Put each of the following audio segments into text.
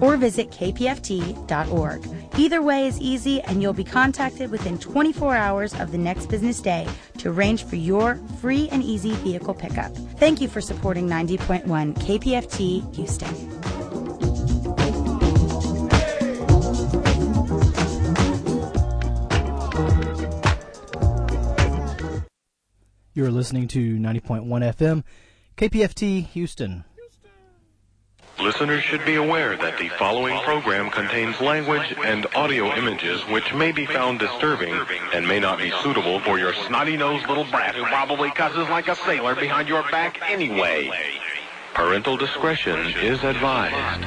or visit kpft.org. Either way is easy, and you'll be contacted within 24 hours of the next business day to arrange for your free and easy vehicle pickup. Thank you for supporting 90.1 KPFT Houston. You're listening to 90.1 FM, KPFT Houston. Listeners should be aware that the following program contains language and audio images which may be found disturbing and may not be suitable for your snotty-nosed little brat who probably cusses like a sailor behind your back anyway. Parental discretion is advised.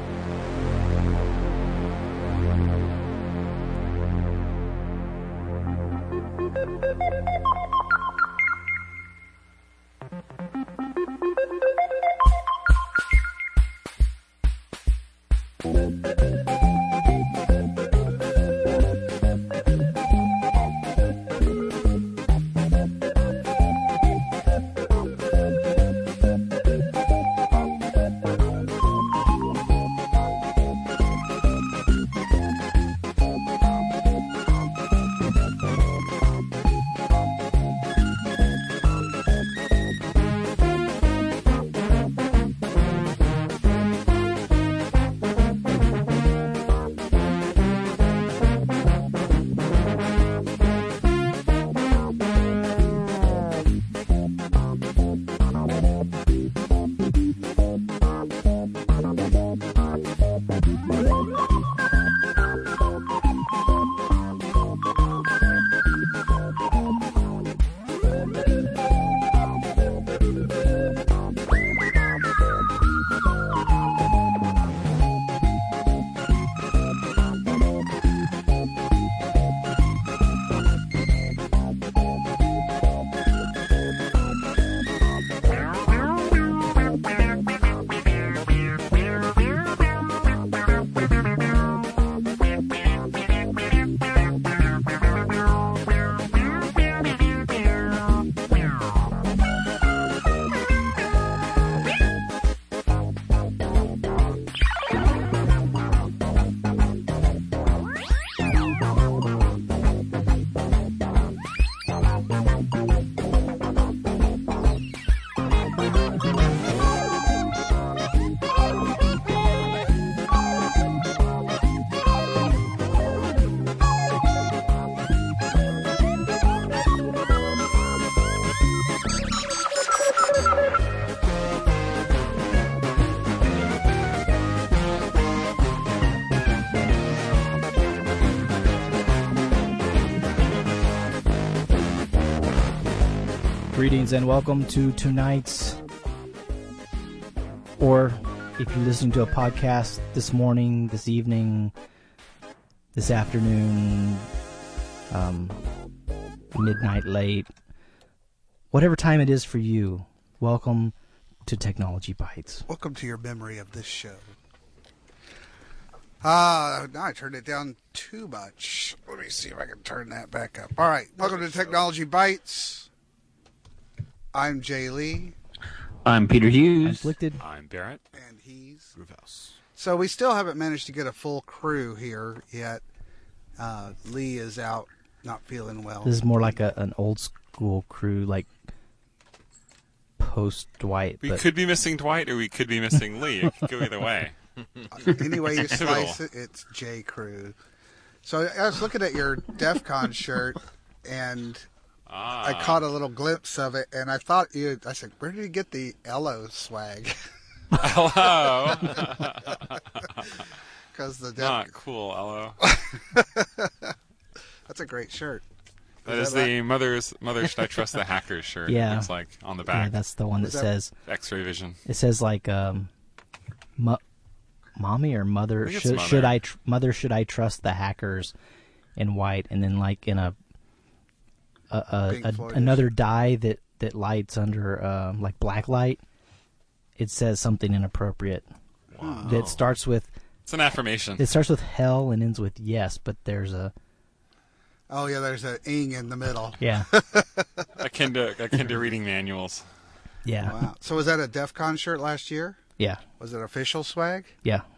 Greetings and welcome to tonight's, or if you're listening to a podcast this morning, this evening, this afternoon, midnight late, whatever time it is for you, welcome to Technology Bites. Welcome to your memory of this show. Now I turned it down too much. Let me see if I can turn that back up. All right, welcome to Technology Bites. I'm Jay Lee. I'm Peter Hughes. Afflicted. I'm Barrett. And he's Rufus. So we still haven't managed to get a full crew here yet. Lee is out, not feeling well. This is more like an old school crew, like post Dwight. We could be missing Dwight, or we could be missing Lee. It could go either way. Any way you slice it, it's J Crew. So I was looking at your DEF CON shirt, and I caught a little glimpse of it, and I thought I said, where did you get the Ello swag? Hello. Because the Not cool, Ello. That's a great shirt. That is the Mother Should I Trust the Hackers shirt. Yeah. It's like on the back. Yeah, that's the one that says X-ray vision. It says like mommy or mother should I trust the hackers in white, and then like in another dye that lights under like black light, it says something inappropriate. Wow. That starts with, it's an affirmation. It starts with hell and ends with yes, but there's a there's an ing in the middle. Yeah. akin to reading manuals. Yeah. Wow. So was that a DEF CON shirt last year? Yeah. Was it official swag? Yeah.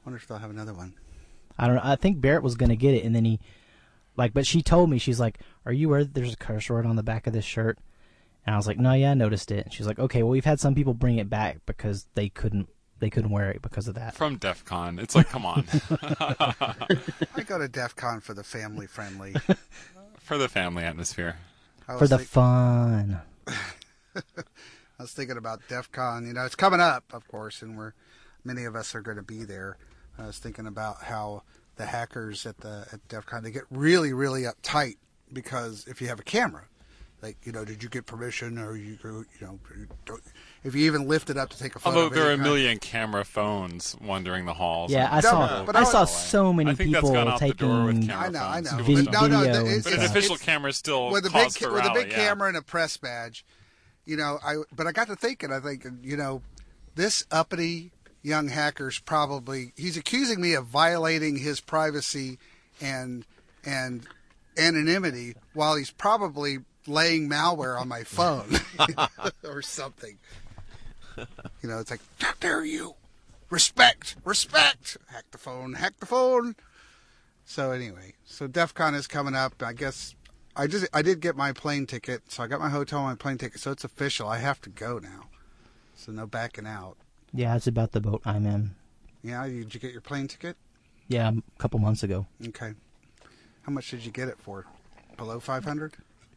wonder if they'll have another one. I don't know. I think Barrett was going to get it, and then he, but she told me, she's like, "Are you aware that there's a curse word on the back of this shirt?" And I was like, "No, yeah, I noticed it." And she's like, "Okay, well, we've had some people bring it back because they couldn't wear it because of that." From DEF CON. It's like, come on. I go to DEF CON for the family friendly. For the family atmosphere. For the fun. I was thinking about DEF CON. It's coming up, of course, and many of us are going to be there. I was thinking about how the hackers at DEF CON, they get really, really uptight because if you have a camera, like, did you get permission, or if you even lift it up to take a photo. Although there are a million camera phones wandering the halls. Yeah, I saw so many people taking I know. videos. But an official camera still with a big camera and a press badge. But I got to thinking, this uppity young hacker's he's accusing me of violating his privacy and anonymity while he's probably laying malware on my phone or something. It's like, how dare you? Respect. Hack the phone. So anyway, DEF CON is coming up. I guess I did get my plane ticket, so I got my hotel and my plane ticket, so it's official. I have to go now. So no backing out. Yeah, it's about the boat I'm in. Yeah, did you get your plane ticket? Yeah, a couple months ago. Okay. How much did you get it for? Below $500?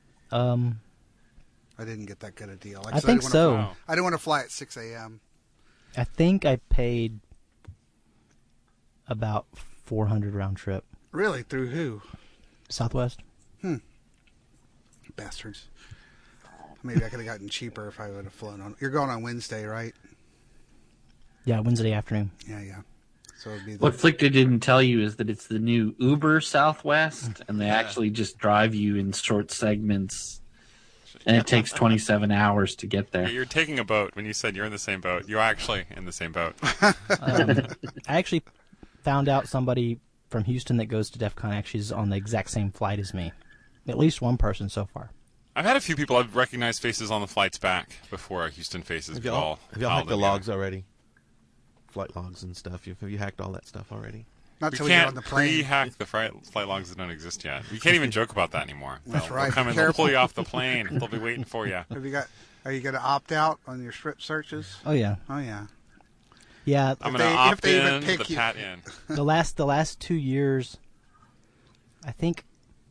I didn't get that good a deal. I think so. I didn't want to fly at 6 a.m. I think I paid about $400 round trip. Really? Through who? Southwest. Bastards. Maybe I could have gotten cheaper if I would have flown on. You're going on Wednesday, right? Yeah, Wednesday afternoon. Yeah. So it'd be what Flickr didn't tell you is that it's the new Uber Southwest, and they actually just drive you in short segments, and it takes 27 hours to get there. You're taking a boat. When you said you're in the same boat, you're actually in the same boat. I actually found out somebody from Houston that goes to DEF CON actually is on the exact same flight as me. At least one person so far. I've had a few people I've recognized faces on the flights back before our Houston faces. Have y'all hacked the logs already? Flight logs and stuff. Have you hacked all that stuff already? Not we till we get on can't the plane. pre-hack the flight logs that don't exist yet. We can't even joke about that anymore. That's right. They'll come and they'll pull you off the plane. They'll be waiting for you. Are you going to opt out on your strip searches? Oh yeah. Yeah. I'm going to opt in, the pat in. The last 2 years, I think.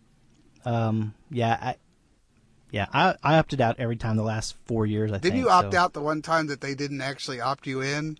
I opted out every time the last 4 years. Didn't you opt out the one time that they didn't actually opt you in?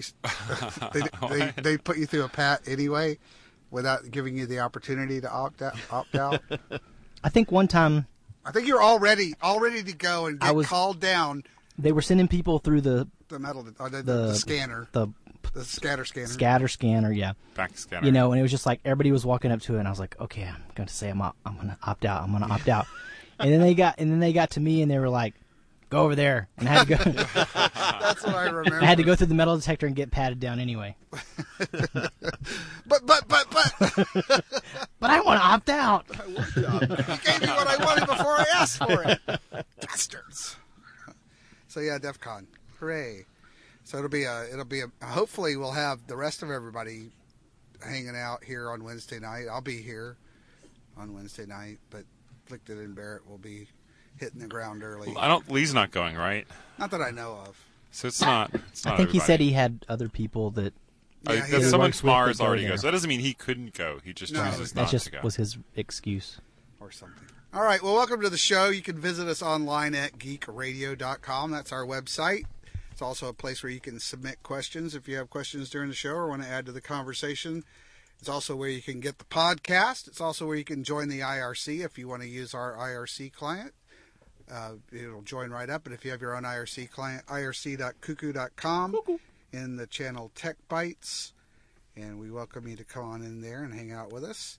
They put you through a pat anyway, without giving you the opportunity to opt out. I think one time. I think you're all ready to go and get called down. They were sending people through the scanner, the scatter scanner. Scatter scanner, yeah. Back scanner. And it was just like everybody was walking up to it, and I was like, okay, I'm going to say I'm going to opt out. I'm going to opt out. And then they got to me, and they were like, go over there, and I had to go. That's what I remember. I had to go through the metal detector and get patted down anyway. But I want to opt out. I want to opt out. You gave me what I wanted before I asked for it. Bastards. So yeah, DEF CON. Hooray. So it'll be hopefully we'll have the rest of everybody hanging out here on Wednesday night. I'll be here on Wednesday night, but Flickton and Barrett will be hitting the ground early. Lee's not going, right? Not that I know of. So it's not I think everybody. he said he had other people that. Someone from ours already goes. So that doesn't mean he couldn't go. He just chooses not to go. That just was his excuse. Or something. All right. Well, welcome to the show. You can visit us online at geekradio.com. That's our website. It's also a place where you can submit questions if you have questions during the show or want to add to the conversation. It's also where you can get the podcast. It's also where you can join the IRC if you want to use our IRC client. It'll join right up. But if you have your own IRC client, irc.cuckoo.com in the channel Tech Bytes. And we welcome you to come on in there and hang out with us.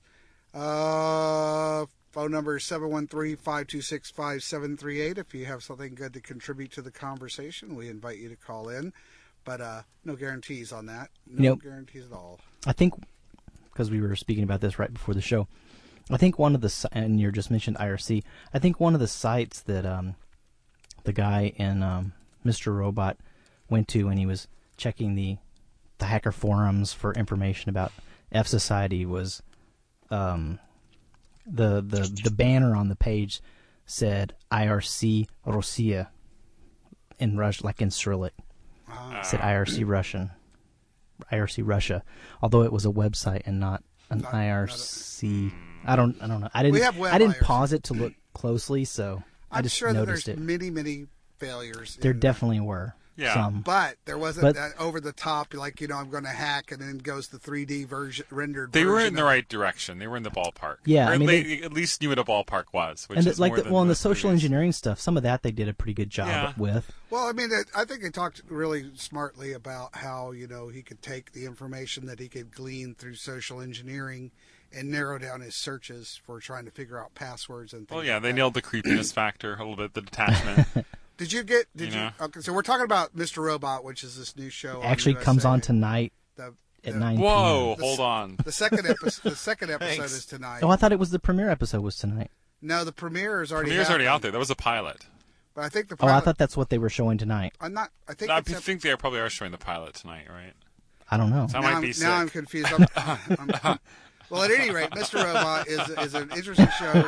Phone number is 713-526-5738. If you have something good to contribute to the conversation, we invite you to call in. But no guarantees on that. No guarantees at all. I think, because we were speaking about this right before the show, I think one of the, and you just mentioned IRC, I think one of the sites that the guy in Mr. Robot went to when he was checking the the hacker forums for information about F Society was the banner on the page said IRC Russia in Russian, like in Cyrillic. It said IRC Russia, although it was a website and not an IRC. I don't know. I didn't pause it to look closely, so I just sure noticed that there's many failures. There definitely were. Yeah. Some. But there wasn't that over the top, like, I'm going to hack, and then goes the 3D rendered They version. were in the right direction. They were in the ballpark. Yeah, or I mean, they at least knew what a ballpark was. Which and is like more than the social engineering stuff, some of that they did a pretty good job with. Well, I mean, I think they talked really smartly about how, he could take the information that he could glean through social engineering and narrow down his searches for trying to figure out passwords and things. Well, yeah, like they that. nailed the creepiness factor a little bit, the detachment. Did you? Okay, so we're talking about Mr. Robot, which is this new show. Actually comes on tonight at 9 p.m. Whoa, hold on. The second episode is tonight. Oh, I thought it was the premiere episode was tonight. No, the premiere is already out there. That was a pilot. But I think the pilot... Oh, I thought that's what they were showing tonight. I think they probably are showing the pilot tonight, right? I don't know. So now I'm confused. Well, at any rate, Mr. Robot is an interesting show.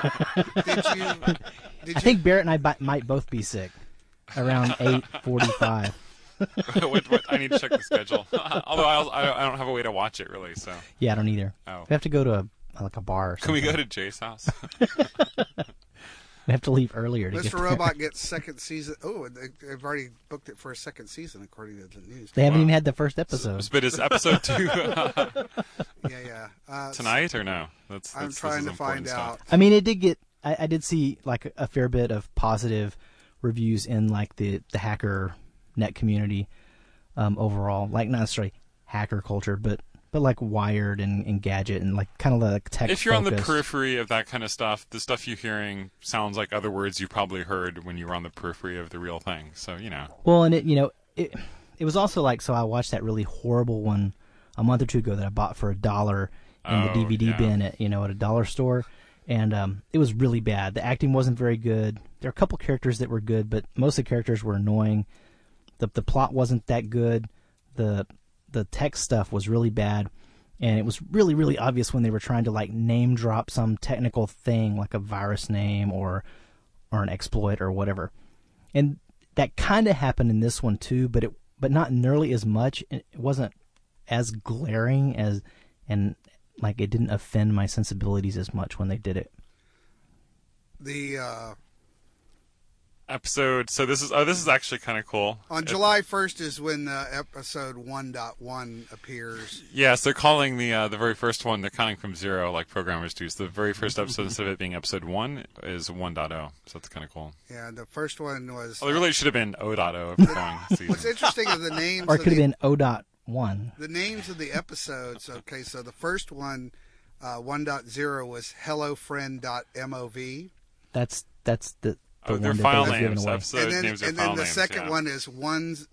I think Barrett and I might both be sick around 8:45. I need to check the schedule. Although I don't have a way to watch it, really. So yeah, I don't either. Oh. We have to go to a bar or something. Can we go to Jay's house? We have to leave earlier to Mr. get there. Robot gets second season. Oh, they've already booked it for a second season, according to the news. They haven't even had the first episode. But is episode 2 Yeah. tonight or no? I'm trying to find out. I mean, it did get. I did see like a fair bit of positive reviews in like the hacker net community overall. Like not necessarily hacker culture, but like Wired and Gadget and like kind of like tech. If you're on the focused. periphery of that kind of stuff, the stuff you're hearing sounds like other words you probably heard when you were on the periphery of the real thing. So Well, and it was also like, so I watched that really horrible one a month or two ago that I bought for $1 in the DVD bin at a dollar store, and it was really bad. The acting wasn't very good. There are a couple characters that were good, but most of the characters were annoying. The plot wasn't that good. The tech stuff was really bad, and it was really, really obvious when they were trying to like name drop some technical thing like a virus name or an exploit or whatever. And that kind of happened in this one too, but not nearly as much. It wasn't as glaring and like it didn't offend my sensibilities as much when they did it. The episode. So this is actually kind of cool. On July 1st is when episode 1.1 appears. Yes, they're calling the very first one. They're counting from 0, like programmers do. So the very first episode, instead of it being episode 1, is 1.0. So that's kind of cool. Yeah, the first one was. Well, it really should have been 0.0 if going season. What's interesting is the names. Or it could have been 0.1. The names of the episodes. Okay, so the first one, 1.0, was HelloFriend.mov. That's the. Their file names. And then the second one is 1-and-zeros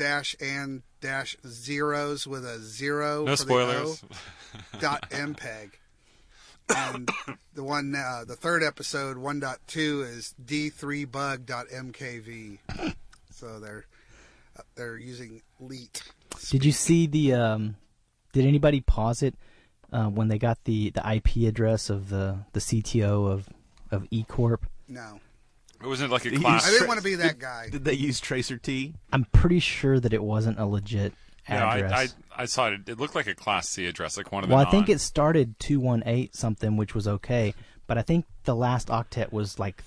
with a 0. No spoilers. .mpeg. And the third episode, 1.2, is d3bug.mkv. So they're using LEET. Did you see the? Did anybody pause it when they got the IP address of the CTO of eCorp? No. It wasn't like a class. I didn't want to be that guy. Did they use Tracer T? I'm pretty sure that it wasn't a legit address. I saw it. It looked like a Class C address, like one of the. Well, I think it started 218 something, which was okay, but I think the last octet was like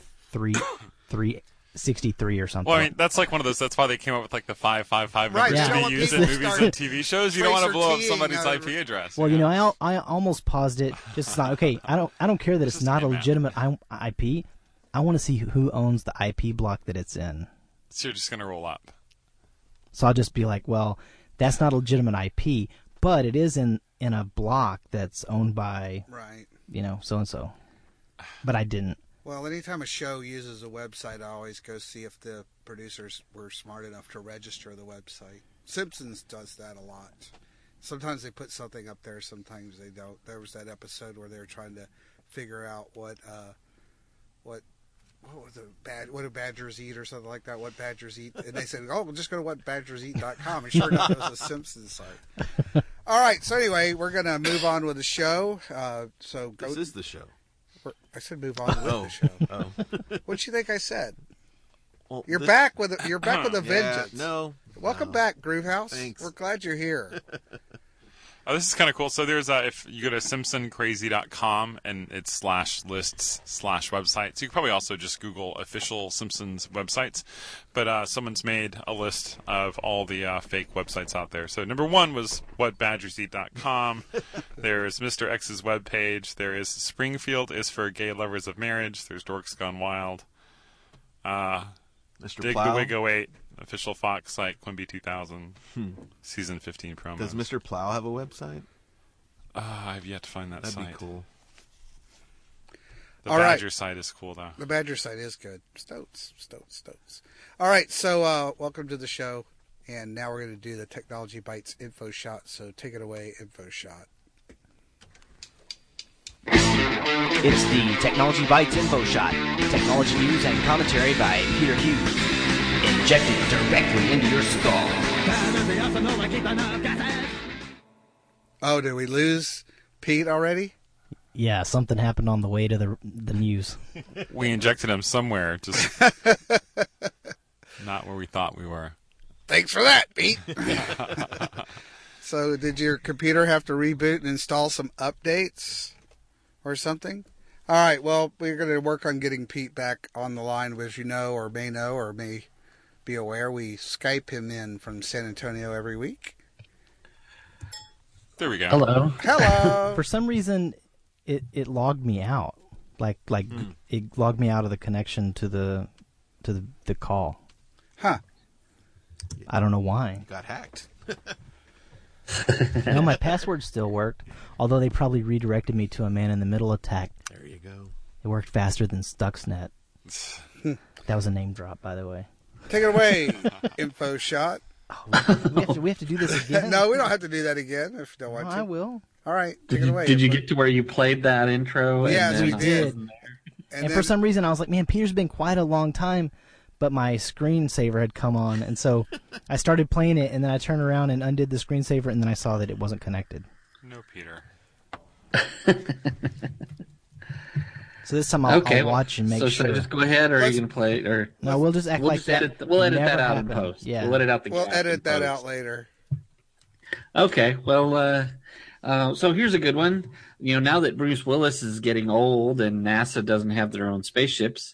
363 or something. Well, I mean, that's like one of those. That's why they came up with like the 555 right, numbers to be used in movies and TV shows. You don't want to blow up somebody's IP address. Well, I almost paused it. Just not okay. I don't care that it's not a legitimate IP. I want to see who owns the IP block that it's in. So you're just gonna roll up. So I'll just be like, well, that's not a legitimate IP, but it is in a block that's owned by so and so. But I didn't. Well, anytime a show uses a website, I always go see if the producers were smart enough to register the website. Simpsons does that a lot. Sometimes they put something up there, sometimes they don't. There was that episode where they were trying to figure out what what do badgers eat or something like that? What badgers eat? And they said, oh, we'll just go to whatbadgerseat.com. And sure enough, it was a Simpsons site. All right. So anyway, we're going to move on with the show. This is the show. I said move on with the show. Oh. What'd you think I said? Well, You're back with a Yeah, vengeance. no. Welcome back, Groovehouse. Thanks. We're glad you're here. Oh, this is kind of cool. So there's if you go to simpsoncrazy.com and it's /lists/websites. You could probably also just Google official Simpsons websites. But someone's made a list of all the fake websites out there. So number 1 was whatbadgerseat.com. There's Mr. X's webpage. There is Springfield is for gay lovers of marriage. There's Dorks Gone Wild. Mr. Dig Plow. the Wig 08. Official Fox site, Quimby 2000, season 15 promos. Does Mr. Plow have a website? I've yet to find that That'd site. be cool. The All Badger right. site is cool, though. The Badger site is good. Stoats. All right, so welcome to the show. And now we're going to do the Technology Bites Info Shot. So take it away, Info Shot. It's the Technology Bites Info Shot. Technology news and commentary by Peter Hughes. Injected directly into your skull. Oh, did we lose Pete already? Yeah, something happened on the way to the news. We injected him somewhere, just not where we thought we were. Thanks for that, Pete. So did your computer have to reboot and install some updates or something? All right, well, we're going to work on getting Pete back on the line. As you know or may be aware, we Skype him in from San Antonio every week. There we go. Hello. For some reason, it logged me out. It logged me out of the connection to the call. Huh. I don't know why. Got hacked. No, my password still worked, although they probably redirected me to a man-in-the-middle attack. There you go. It worked faster than Stuxnet. That was a name drop, by the way. Take it away, Info Shot. We have to do this again? No, we don't have to do that again if you don't want to. I will. All right, take Did it you, away. did you Info. get to where you played that intro? Yes, we did. And then, for some reason, I was like, man, Peter's been quite a long time, but my screensaver had come on, and so I started playing it, and then I turned around and undid the screensaver, and then I saw that it wasn't connected. No, Peter. So this time I'll watch and make so sure. should I just go ahead, or are you going to play it? Or No, we'll just act we'll like just that. edit. We'll edit never that out happened. in post. Yeah. We'll edit out the. we'll gap edit in that post. out later. Okay, well, so here's a good one. Now that Bruce Willis is getting old and NASA doesn't have their own spaceships,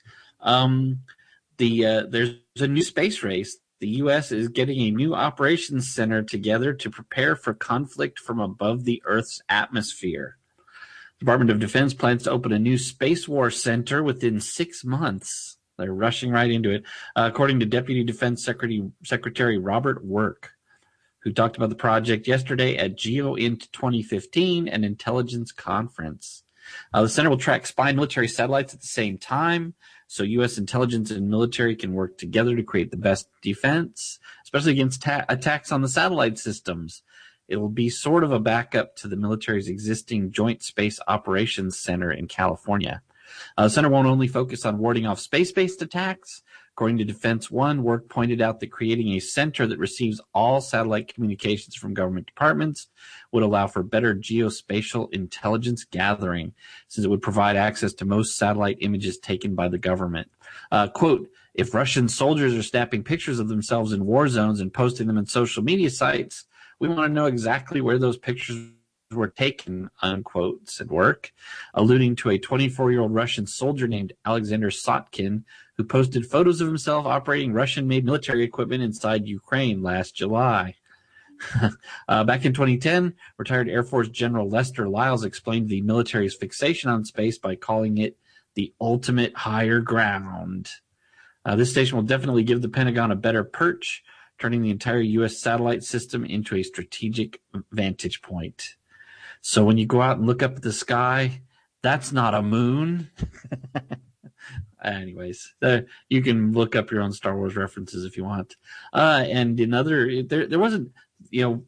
there's a new space race. The U.S. is getting a new operations center together to prepare for conflict from above the Earth's atmosphere. The Department of Defense plans to open a new space war center within 6 months. They're rushing right into it, according to Deputy Defense Secretary Robert Work, who talked about the project yesterday at GeoInt 2015, an intelligence conference. The center will track spy military satellites at the same time, so U.S. intelligence and military can work together to create the best defense, especially against attacks on the satellite systems. It will be sort of a backup to the military's existing Joint Space Operations Center in California. The center won't only focus on warding off space-based attacks. According to Defense One, Work pointed out that creating a center that receives all satellite communications from government departments would allow for better geospatial intelligence gathering, since it would provide access to most satellite images taken by the government. Quote, if Russian soldiers are snapping pictures of themselves in war zones and posting them in social media sites, we want to know exactly where those pictures were taken, unquote, said Work, alluding to a 24-year-old Russian soldier named Alexander Sotkin, who posted photos of himself operating Russian-made military equipment inside Ukraine last July. Back in 2010, retired Air Force General Lester Lyles explained the military's fixation on space by calling it the ultimate higher ground. This station will definitely give the Pentagon a better perch, turning the entire U.S. satellite system into a strategic vantage point. So when you go out and look up at the sky, that's not a moon. Anyways, you can look up your own Star Wars references if you want. And there wasn't,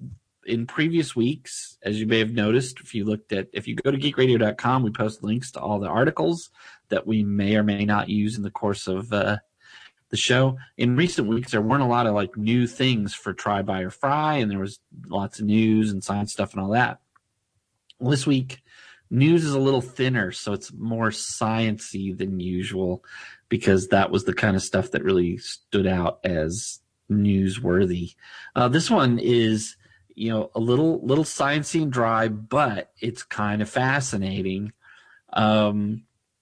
in previous weeks, as you may have noticed, if you go to geekradio.com, we post links to all the articles that we may or may not use in the course of the show. In recent weeks, there weren't a lot of like new things for Try, Buy, or Fry, and there was lots of news and science stuff and all that. Well, this week, news is a little thinner, so it's more science-y than usual, because that was the kind of stuff that really stood out as newsworthy. This one is, a little sciencey and dry, but it's kind of fascinating. The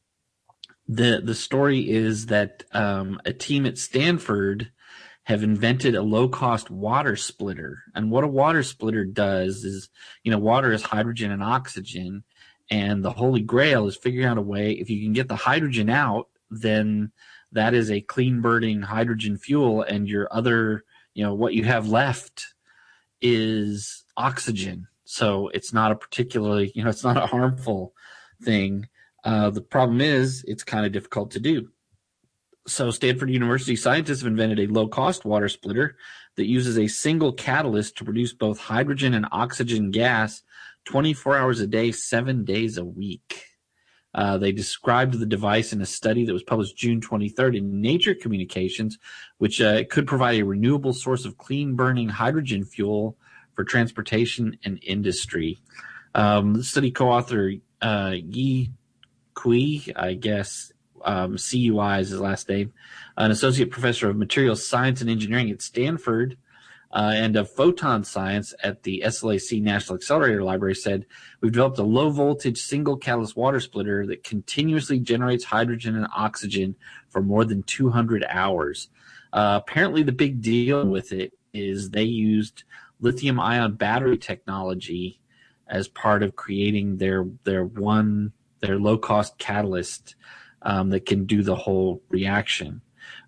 story is that a team at Stanford have invented a low-cost water splitter. And what a water splitter does is, water is hydrogen and oxygen, and the holy grail is figuring out a way, if you can get the hydrogen out, then that is a clean burning hydrogen fuel, and your other, what you have left is oxygen. So it's not a particularly, it's not a harmful thing. The problem is it's kind of difficult to do. So Stanford University scientists have invented a low-cost water splitter that uses a single catalyst to produce both hydrogen and oxygen gas 24 hours a day, 7 days a week. They described the device in a study that was published June 23rd in Nature Communications, which could provide a renewable source of clean-burning hydrogen fuel for transportation and industry. The study co-author Yi Cui, I guess, CUI is his last name, an associate professor of materials science and engineering at Stanford, and of photon science at the SLAC National Accelerator Library, said, "We've developed a low-voltage single-catalyst water splitter that continuously generates hydrogen and oxygen for more than 200 hours. Apparently, the big deal with it is they used lithium-ion battery technology as part of creating their low-cost catalyst that can do the whole reaction."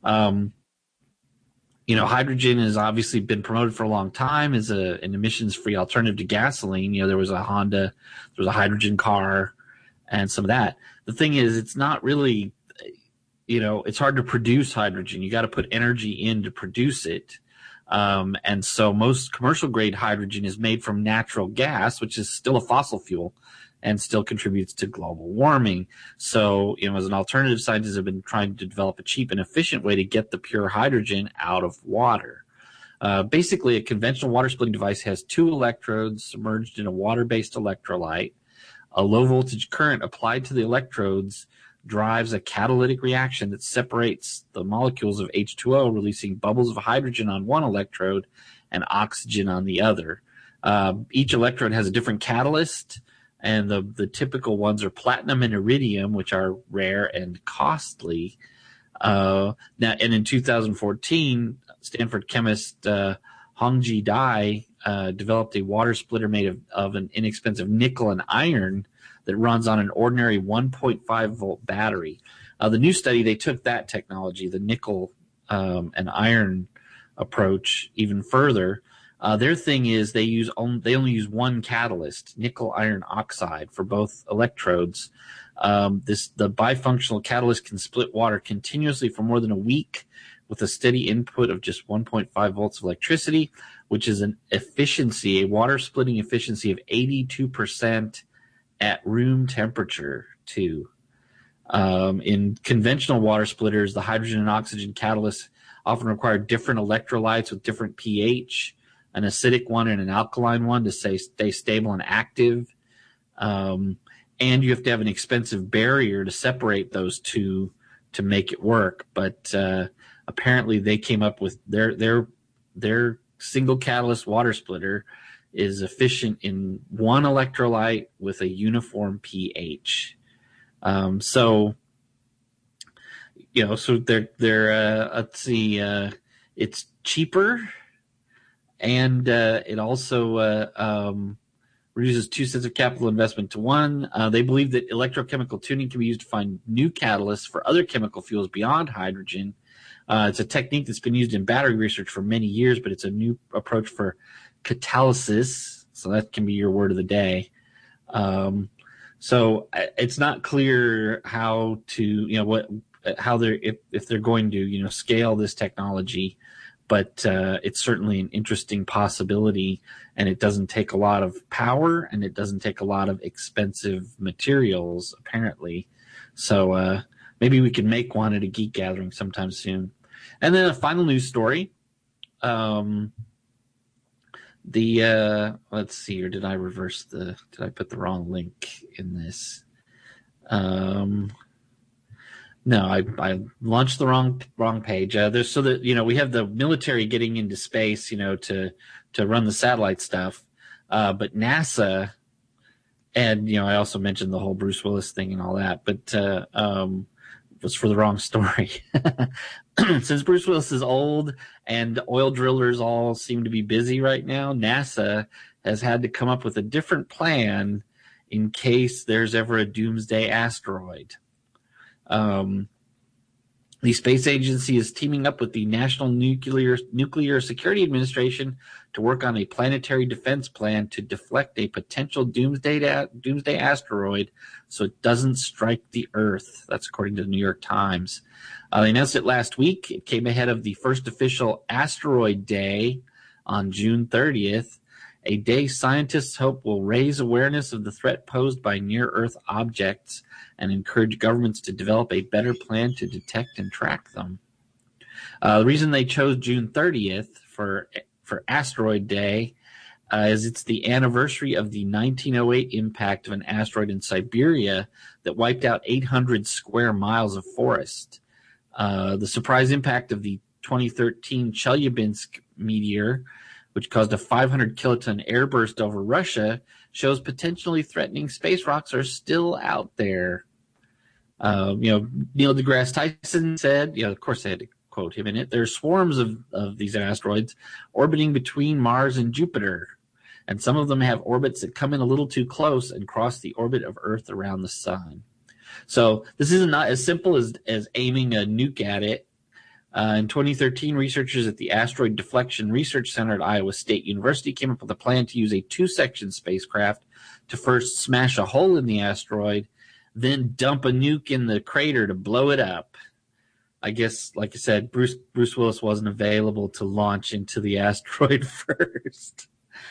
Hydrogen has obviously been promoted for a long time as an emissions-free alternative to gasoline. There was a Honda, there was a hydrogen car, and some of that. The thing is, it's not really, it's hard to produce hydrogen. You got to put energy in to produce it. And so most commercial-grade hydrogen is made from natural gas, which is still a fossil fuel and still contributes to global warming. So, as an alternative, scientists have been trying to develop a cheap and efficient way to get the pure hydrogen out of water. Basically, a conventional water splitting device has two electrodes submerged in a water-based electrolyte. A low-voltage current applied to the electrodes drives a catalytic reaction that separates the molecules of H2O, releasing bubbles of hydrogen on one electrode and oxygen on the other. Each electrode has a different catalyst, and the typical ones are platinum and iridium, which are rare and costly. And in 2014, Stanford chemist Hongji Dai developed a water splitter made of an inexpensive nickel and iron that runs on an ordinary 1.5 volt battery. The new study, they took that technology, the nickel and iron approach, even further. Their thing is they only use one catalyst, nickel iron oxide, for both electrodes. The bifunctional catalyst can split water continuously for more than a week with a steady input of just 1.5 volts of electricity, which is a water splitting efficiency of 82% at room temperature too. In conventional water splitters, the hydrogen and oxygen catalysts often require different electrolytes with different pH, an acidic one and an alkaline one to stay stable and active. And you have to have an expensive barrier to separate those two to make it work. But apparently they came up with their single catalyst water splitter is efficient in one electrolyte with a uniform pH. So they're let's see, it's cheaper. And it also reduces 2 cents of capital investment to one. They believe that electrochemical tuning can be used to find new catalysts for other chemical fuels beyond hydrogen. It's a technique that's been used in battery research for many years, but it's a new approach for catalysis. So that can be your word of the day. So it's not clear how to, if they're going to, scale this technology. but it's certainly an interesting possibility, and it doesn't take a lot of power, and it doesn't take a lot of expensive materials, apparently. So maybe we can make one at a geek gathering sometime soon. And then a final news story. Let's see, or did I put the wrong link in this? No, I launched the wrong page. There's so that we have the military getting into space, to run the satellite stuff, but NASA, and I also mentioned the whole Bruce Willis thing and all that, but was for the wrong story. Since Bruce Willis is old and oil drillers all seem to be busy right now, NASA has had to come up with a different plan in case there's ever a doomsday asteroid. The space agency is teaming up with the National Nuclear Security Administration to work on a planetary defense plan to deflect a potential doomsday asteroid so it doesn't strike the Earth. That's according to the New York Times. They announced it last week. It came ahead of the first official asteroid day on June 30th, a day scientists hope will raise awareness of the threat posed by near-Earth objects and encourage governments to develop a better plan to detect and track them. The reason they chose June 30th for Asteroid Day is it's the anniversary of the 1908 impact of an asteroid in Siberia that wiped out 800 square miles of forest. The surprise impact of the 2013 Chelyabinsk meteor, which caused a 500-kiloton airburst over Russia, shows potentially threatening space rocks are still out there. Neil deGrasse Tyson said, of course they had to quote him in it, there are swarms of these asteroids orbiting between Mars and Jupiter, and some of them have orbits that come in a little too close and cross the orbit of Earth around the sun. So this is not as simple as aiming a nuke at it. In 2013, researchers at the Asteroid Deflection Research Center at Iowa State University came up with a plan to use a two-section spacecraft to first smash a hole in the asteroid, then dump a nuke in the crater to blow it up. I guess, like I said, Bruce Willis wasn't available to launch into the asteroid first.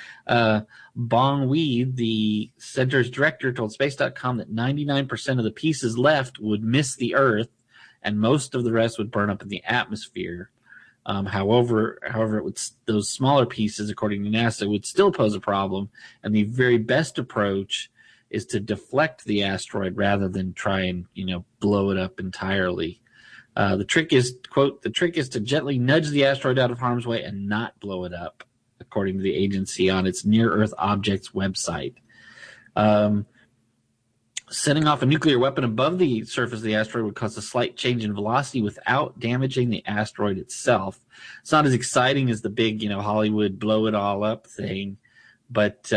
Bong Wee, the center's director, told Space.com that 99% of the pieces left would miss the Earth, and most of the rest would burn up in the atmosphere. However, those smaller pieces, according to NASA, would still pose a problem, and the very best approach is to deflect the asteroid rather than try and blow it up entirely. The trick is, quote, the trick is to gently nudge the asteroid out of harm's way and not blow it up, according to the agency on its Near-Earth Objects website. Setting off a nuclear weapon above the surface of the asteroid would cause a slight change in velocity without damaging the asteroid itself. It's not as exciting as the big, Hollywood blow it all up thing, but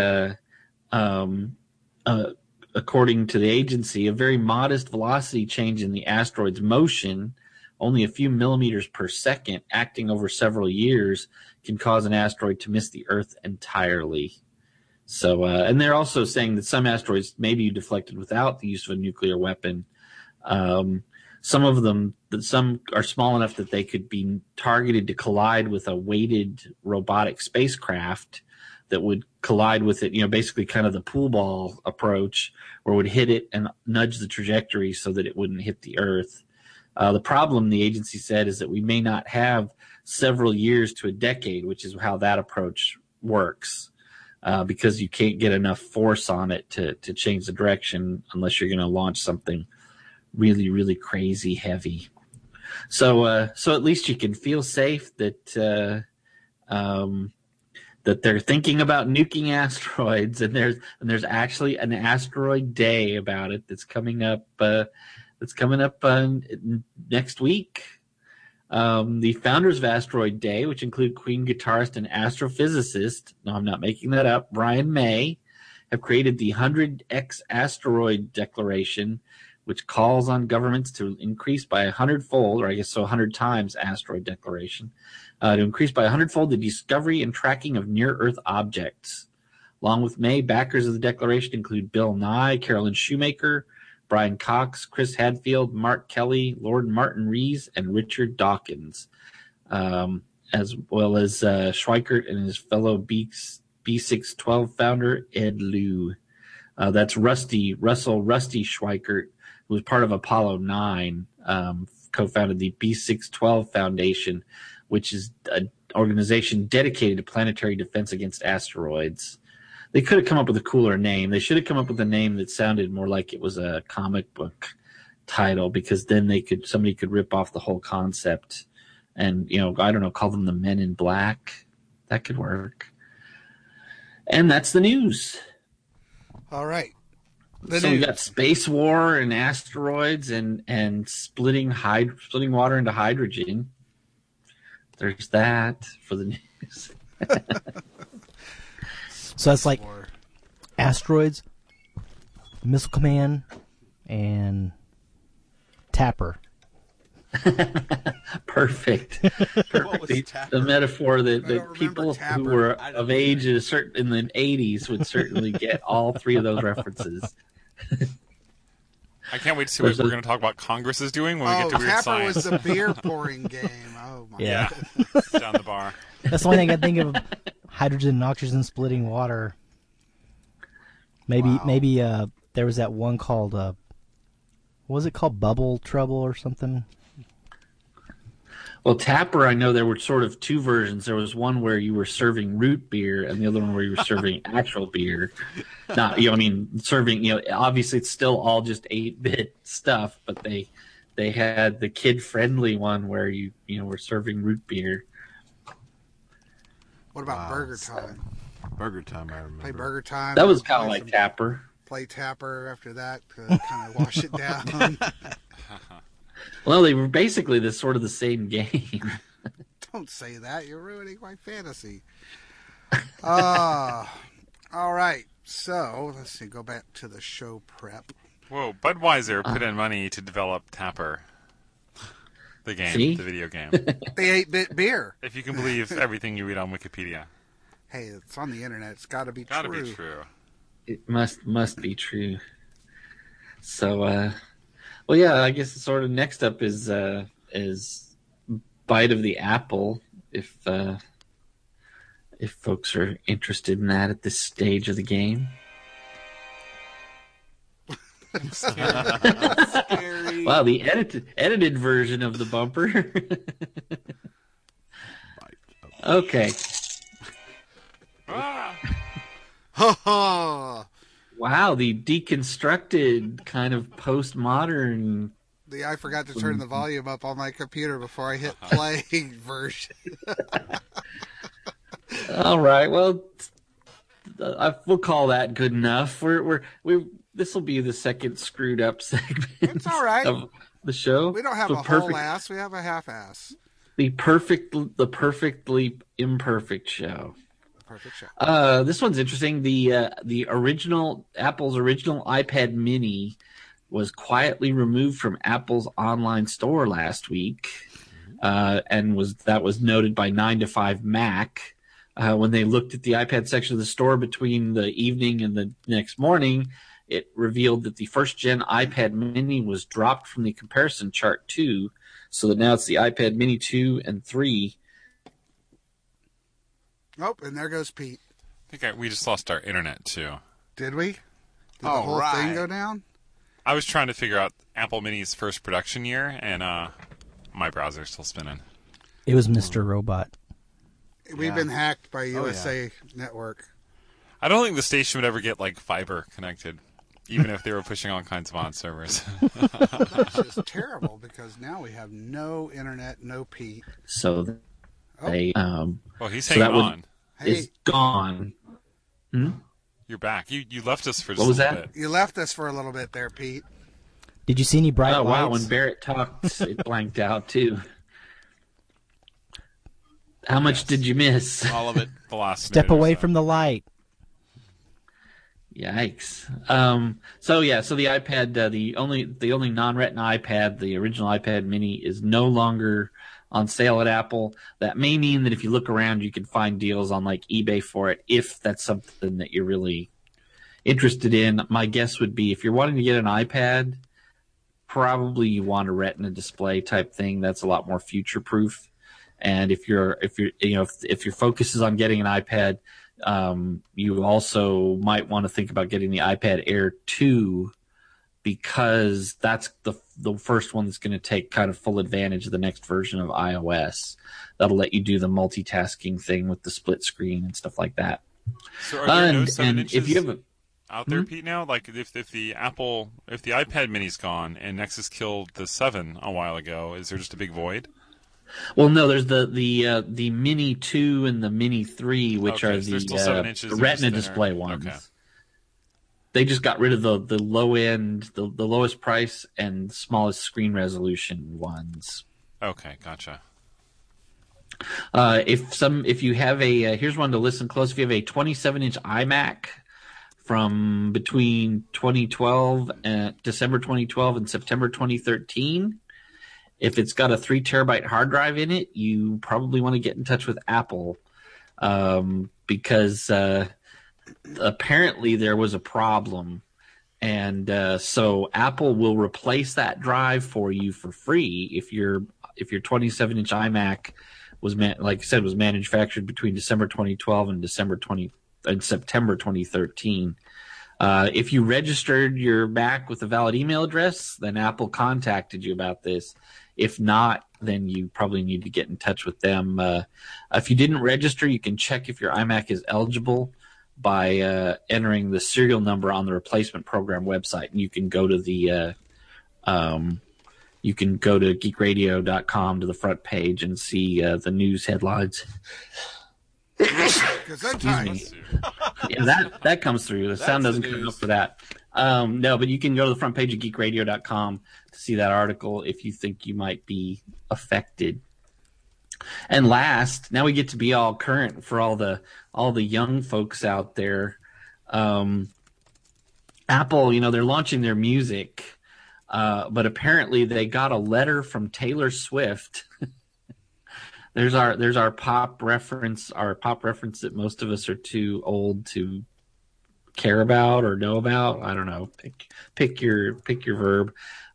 according to the agency, a very modest velocity change in the asteroid's motion, only a few millimeters per second, acting over several years, can cause an asteroid to miss the Earth entirely. So, and they're also saying that some asteroids may be deflected without the use of a nuclear weapon. Some are small enough that they could be targeted to collide with a weighted robotic spacecraft that would collide with it, basically kind of the pool ball approach, where it would hit it and nudge the trajectory so that it wouldn't hit the Earth. The problem, the agency said, is that we may not have several years to a decade, which is how that approach works, because you can't get enough force on it to change the direction unless you're going to launch something really, really crazy heavy. So at least you can feel safe that they're thinking about nuking asteroids, and there's actually an asteroid day about it that's coming up. Next week. The founders of Asteroid Day, which include Queen guitarist and astrophysicist, no, I'm not making that up, Brian May, have created the 100X Asteroid Declaration, which calls on governments to increase by 100-fold, or I guess so 100 times Asteroid Declaration, to increase by 100-fold the discovery and tracking of near-Earth objects. Along with May, backers of the declaration include Bill Nye, Carolyn Shoemaker, Brian Cox, Chris Hadfield, Mark Kelly, Lord Martin Rees, and Richard Dawkins. as well as Schweikert and his fellow B612 founder, Ed Liu. That's Rusty Schweikert, who was part of Apollo 9, co-founded the B612 Foundation, which is an organization dedicated to planetary defense against asteroids. They could have come up with a cooler name. They should have come up with a name that sounded more like it was a comic book title, because then somebody could rip off the whole concept and, I don't know, call them the Men in Black. That could work. And that's the news. All right. We got space war and asteroids and splitting water into hydrogen. There's that for the news. So that's like asteroids, Missile Command, and Tapper. Perfect. The metaphor that people who were of age in the 80s would certainly get all three of those references. I can't wait to see what we're going to talk about Congress is doing when we get to Weird Tapper Science. was the beer pouring game. Oh, my God. Down the bar. That's the only thing I think of. Hydrogen and oxygen splitting water. Maybe there was that one called, what was it called? Bubble Trouble or something? Well, Tapper, I know there were sort of two versions. There was one where you were serving root beer, and the other one where you were serving actual beer. Not, serving. Obviously it's still all just 8-bit stuff, but they had the kid-friendly one where you were serving root beer. What about Burger Time? Burger Time, I remember. Play Burger Time. That was kind of like Tapper. Play Tapper after that to kind of wash it down. Well, they were basically sort of the same game. Don't say that. You're ruining my fantasy. All right. So, let's see. Go back to the show prep. Whoa, Budweiser put in money to develop Tapper. The game, See? The video game. The 8-bit beer. If you can believe everything you read on Wikipedia. Hey, it's on the internet. It's got to be true. Got to be true. It must be true. So, well, yeah, I guess sort of next up is Bite of the Apple. If folks are interested in that at this stage of the game. Scary. Wow, the edited version of the bumper. Okay. Wow, the deconstructed kind of postmodern. I forgot to turn the volume up on my computer before I hit play version. All right, well, we'll call that good enough. This will be the second screwed up segment. It's all right. Of the show. We don't have a whole ass. We have a half ass. The perfectly imperfect show. Perfect show. This one's interesting. The original Apple's original iPad Mini was quietly removed from Apple's online store last week, and was noted by 9 to 5 Mac when they looked at the iPad section of the store between the evening and the next morning. It revealed that the first-gen iPad Mini was dropped from the comparison chart too, so that now it's the iPad Mini 2 and 3. Oh, and there goes Pete. I think we just lost our internet, too. Did we? Did the whole thing go down? I was trying to figure out Apple Mini's first production year, and my browser's still spinning. It was Mr. Robot. We've been hacked by USA Network. I don't think the station would ever get, fiber connected, even if they were pushing all kinds of odd servers. Which is terrible, because now we have no internet, no Pete. So they... well, he's hanging on. It's gone. Hmm? You're back. You left us for just what was a little that? bit. You left us for a little bit there, Pete. Did you see any bright lights? Wow, when Barrett talked, it blanked out, too. How much did you miss? All of it. The last Step away from the light. Yikes. So the iPad, the only non-Retina iPad, the original iPad Mini, is no longer on sale at Apple. That may mean that if you look around, you can find deals on eBay for it, if that's something that you're really interested in. My guess would be if you're wanting to get an iPad, probably you want a Retina display type thing. That's a lot more future-proof. And if your focus is on getting an iPad, you also might want to think about getting the iPad Air 2, because that's the first one that's going to take kind of full advantage of the next version of iOS. That'll let you do the multitasking thing with the split screen and stuff like that. So are there no 7 inches if you have out there, Pete, now? Like if the iPad Mini's gone and Nexus killed the 7 a while ago, is there just a big void? Well, no, there's the Mini 2 and the Mini 3, which are so still 7 inches, the Retina display ones. Okay. They just got rid of the low end, the lowest price and smallest screen resolution ones. Okay, gotcha. If you have here's one to listen close. If you have a 27-inch iMac from between 2012 and December 2012 and September 2013, if it's got a 3 terabyte hard drive in it, you probably want to get in touch with Apple, because apparently there was a problem, and so Apple will replace that drive for you for free if your 27-inch iMac was like I said, was manufactured between December 2012 and September 2013. If you registered your Mac with a valid email address, then Apple contacted you about this. If not, then you probably need to get in touch with them. If you didn't register, you can check if your iMac is eligible by entering the serial number on the replacement program website, and you can go to geekradio.com to the front page and see the news headlines. Excuse me. Yeah, that comes through. The sound doesn't come up for that. No, but you can go to the front page of geekradio.com to see that article if you think you might be affected. And last, now we get to be all current for all the young folks out there. Apple, they're launching their music, but apparently they got a letter from Taylor Swift. There's our pop reference that most of us are too old to care about or know about. I don't know. Pick your verb.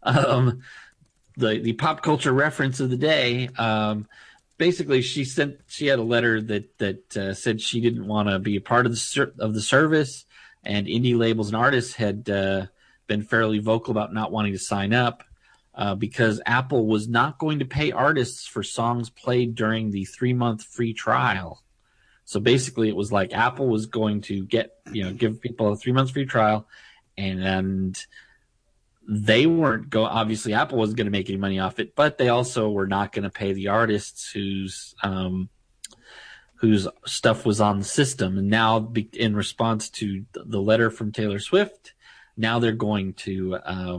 The pop culture reference of the day. Basically, she had a letter that said she didn't want to be a part of the service, and indie labels and artists had been fairly vocal about not wanting to sign up because Apple was not going to pay artists for songs played during the 3-month free trial. So basically, it was like Apple was going to give people a 3 months free trial, and they weren't obviously Apple wasn't going to make any money off it, but they also were not going to pay the artists whose stuff was on the system. And now, in response to the letter from Taylor Swift, now they're going to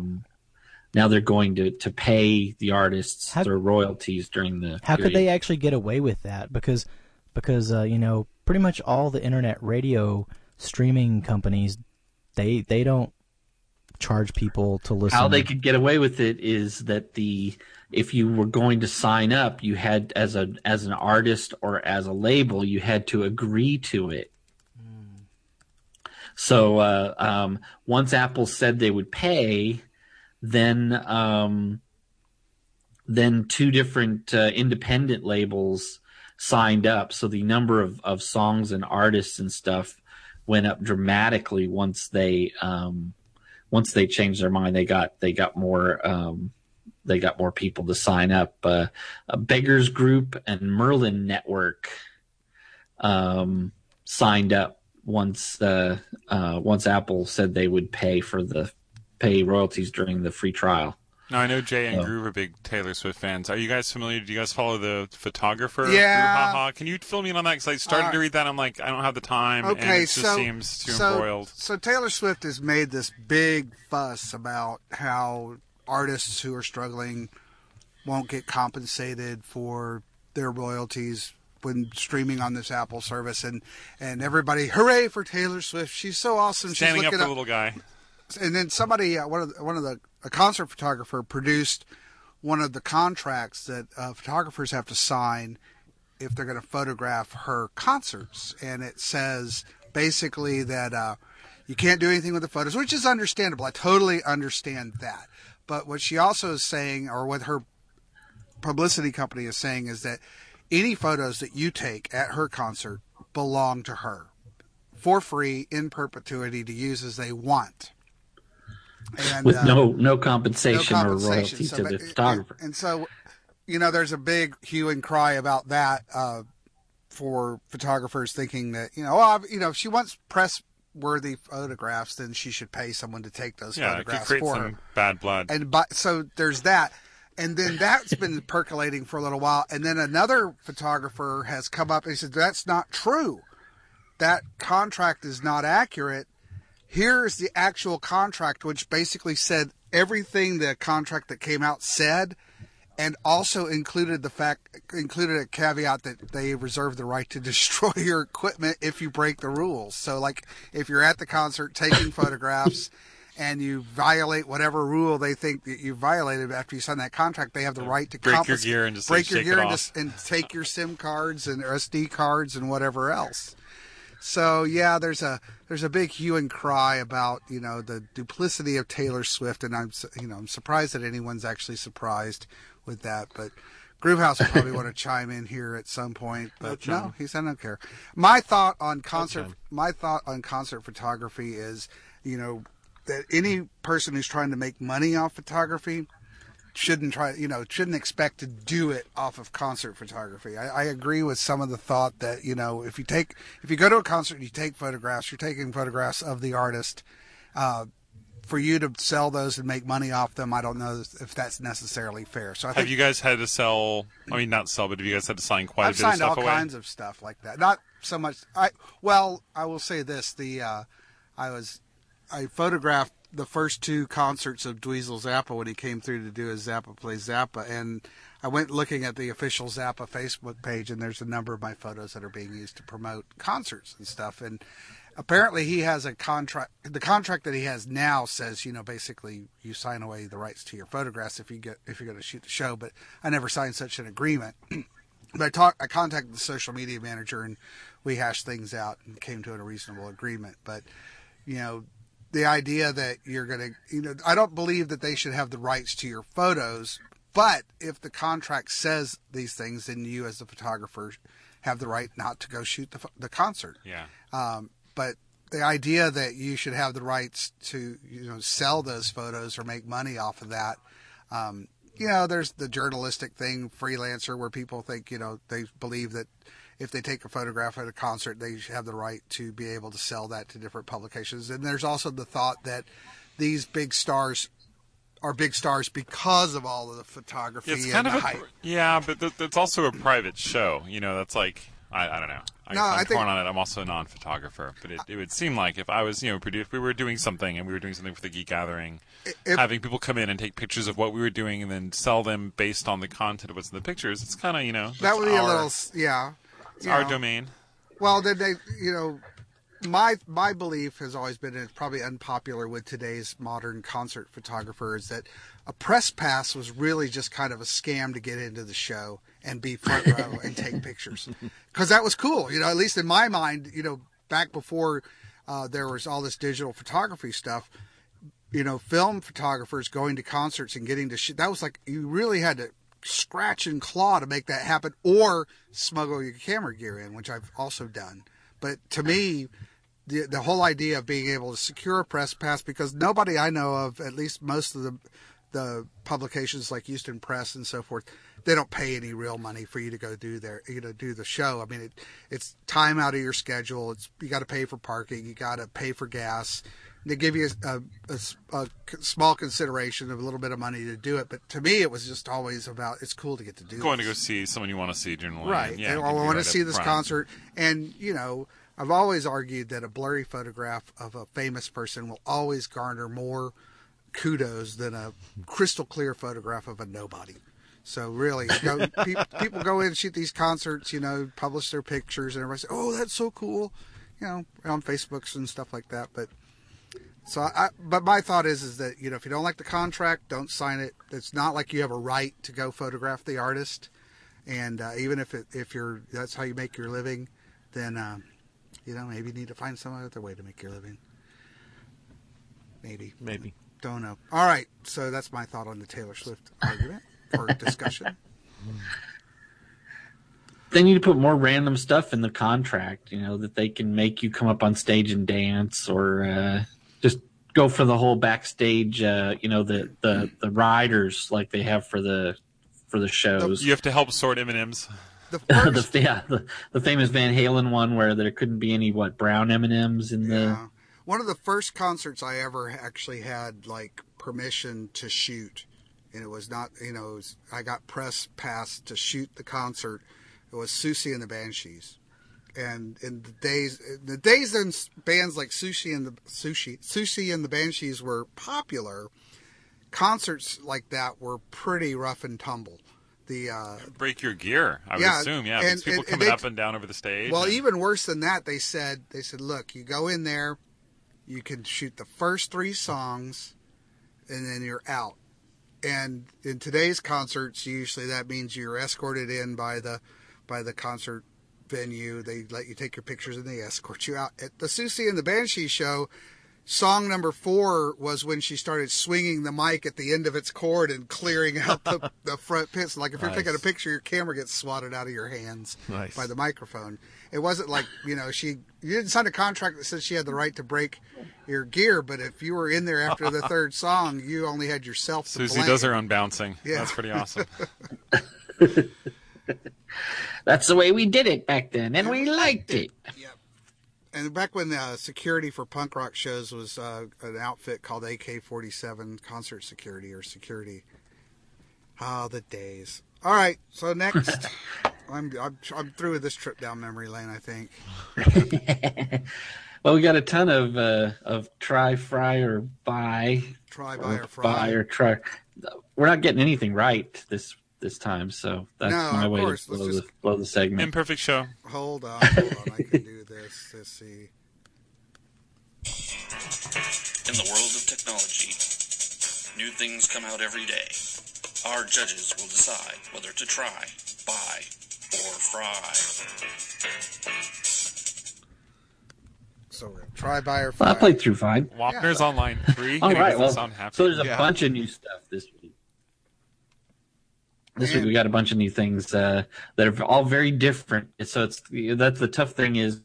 pay the artists their royalties during the How period. could they actually get away with that? Because pretty much all the internet radio streaming companies, they don't charge people to listen. How they could get away with it is that if you were going to sign up, you had as an artist or as a label, you had to agree to it. So once Apple said they would pay, then 2 different independent labels signed up. So the number of songs and artists and stuff went up dramatically once they changed their mind. They got more people to sign up. Beggars Group and Merlin Network signed up once Apple said they would pay royalties during the free trial. Now, I know Jay and Groove are big Taylor Swift fans. Are you guys familiar? Do you guys follow the photographer? Yeah. Haha. Can you fill me in on that? Because I started to read that. I'm like, I don't have the time. Okay, and it just seems too embroiled. So Taylor Swift has made this big fuss about how artists who are struggling won't get compensated for their royalties when streaming on this Apple service. And everybody, hooray for Taylor Swift. She's so awesome. Standing She's up for the little guy. And then somebody, a concert photographer produced one of the contracts that photographers have to sign if they're going to photograph her concerts. And it says basically that you can't do anything with the photos, which is understandable. I totally understand that. But what she also is saying, or what her publicity company is saying, is that any photos that you take at her concert belong to her for free in perpetuity to use as they want. And, with no compensation or royalty so, to the photographer. And so, there's a big hue and cry about that for photographers thinking that, if she wants press-worthy photographs, then she should pay someone to take those photographs it could create for some her. bad blood. So there's that. And then that's been percolating for a little while. And then another photographer has come up and he said, that's not true. That contract is not accurate. Here's the actual contract, which basically said everything the contract that came out said, and also included a caveat that they reserve the right to destroy your equipment if you break the rules. So, like, if you're at the concert taking photographs and you violate whatever rule they think that you violated after you sign that contract, they have the right to break your gear and just and take your SIM cards and SD cards and whatever else. So yeah, there's a big hue and cry about the duplicity of Taylor Swift, and I'm surprised that anyone's actually surprised with that. But Groovehouse will probably want to chime in here at some point. But no, he said I don't care. My thought on concert photography is that any person who's trying to make money off photography shouldn't expect to do it off of concert photography. I agree with some of the thought that, if you go to a concert and you take photographs, you're taking photographs of the artist. For you to sell those and make money off them, I don't know if that's necessarily fair. So have you guys had to sell? I mean, not sell, but have you guys had to sign quite a bit of stuff away? I've signed all kinds of stuff like that. Not so much. I will say this: I photographed the first two concerts of Dweezil Zappa when he came through to do his Zappa Plays Zappa, and I went looking at the official Zappa Facebook page, and there's a number of my photos that are being used to promote concerts and stuff. And apparently he has a contract. The contract that he has now says, basically you sign away the rights to your photographs if you're going to shoot the show. But I never signed such an agreement. But I contacted the social media manager, and we hashed things out and came to a reasonable agreement. But the idea that you're going to, I don't believe that they should have the rights to your photos, but if the contract says these things, then you as the photographer have the right not to go shoot the concert. Yeah. But the idea that you should have the rights to, sell those photos or make money off of that, there's the journalistic thing, freelancer, where people think, they believe that if they take a photograph at a concert, they have the right to be able to sell that to different publications. And there's also the thought that these big stars are big stars because of all of the photography and the hype. Yeah, but that's also a private show. That's like, I don't know. I'm torn on it. I'm also a non-photographer, but it would seem like if I was, if we were doing something and we were doing something for the Geek Gathering, having people come in and take pictures of what we were doing and then sell them based on the content of what's in the pictures, it's kind of, that would be a little, yeah. It's our domain. Well, then they, my belief has always been, and it's probably unpopular with today's modern concert photographers, that a press pass was really just kind of a scam to get into the show and be front row and take pictures. Because that was cool, at least in my mind, back before there was all this digital photography stuff, film photographers going to concerts and getting to shoot, that was like, you really had to scratch and claw to make that happen, or smuggle your camera gear in, which I've also done. But to me, the whole idea of being able to secure a press pass, because nobody I know of, at least most of the publications like Houston Press and so forth, they don't pay any real money for you to go do the show. I mean, it's time out of your schedule. You got to pay for parking. You got to pay for gas. They give you a small consideration of a little bit of money to do it. But to me, it was just always about, it's cool to get to do going to go see someone you want to see generally. Right. Yeah, I want to see this concert. And, I've always argued that a blurry photograph of a famous person will always garner more kudos than a crystal clear photograph of a nobody. So really, people go in and shoot these concerts, publish their pictures, and everybody says, oh, that's so cool, on Facebooks and stuff like that. But but my thought is that, if you don't like the contract, don't sign it. It's not like you have a right to go photograph the artist. And even if that's how you make your living, then, maybe you need to find some other way to make your living. Maybe. Don't know. All right. So that's my thought on the Taylor Swift argument or discussion. they need to put more random stuff in the contract, that they can make you come up on stage and dance, or just go for the whole backstage, the riders like they have for the shows. You have to help sort M&Ms. The first, the famous Van Halen one where there couldn't be any brown M&Ms in the. One of the first concerts I ever actually had like permission to shoot, and it was not, I got press pass to shoot the concert. It was Siouxsie and the Banshees, and in the days when bands like Siouxsie and the Banshees were popular, concerts like that were pretty rough and tumble. Break your gear, I would assume, because people coming up and down over the stage. Well, even worse than that, they said, look, you go in there, you can shoot the first 3 songs, and then you're out. And in today's concerts, usually that means you're escorted in by the concert venue. They let you take your pictures and they escort you out. At the Siouxsie and the Banshee show, song number 4 was when she started swinging the mic at the end of its cord and clearing out the front pits. Like if you're taking a picture, your camera gets swatted out of your hands by the microphone. It wasn't like, you didn't sign a contract that said she had the right to break your gear, but if you were in there after the 3rd song, you only had yourself to blame. Siouxsie does her own bouncing. Yeah. That's pretty awesome. That's the way we did it back then, and we liked it. Yep. And back when security for punk rock shows was an outfit called AK-47 Concert Security or Security. Oh, the days. All right, so next, I'm through with this trip down memory lane, I think. Well, we got a ton of try, fry, or buy. Try, buy, or fry. Buy or try. We're not getting anything right this time, so that's my way to blow the segment. Imperfect show. Hold on. I can do this. Let's see. In the world of technology, new things come out every day. Our judges will decide whether to try, buy, or fry. So we're try, buy, or fry. Well, I played through fine. Wapner's on line 3. All right, well, sound happy. so there's a bunch of new stuff this week. This week we got a bunch of new things that are all very different. So that's the tough thing is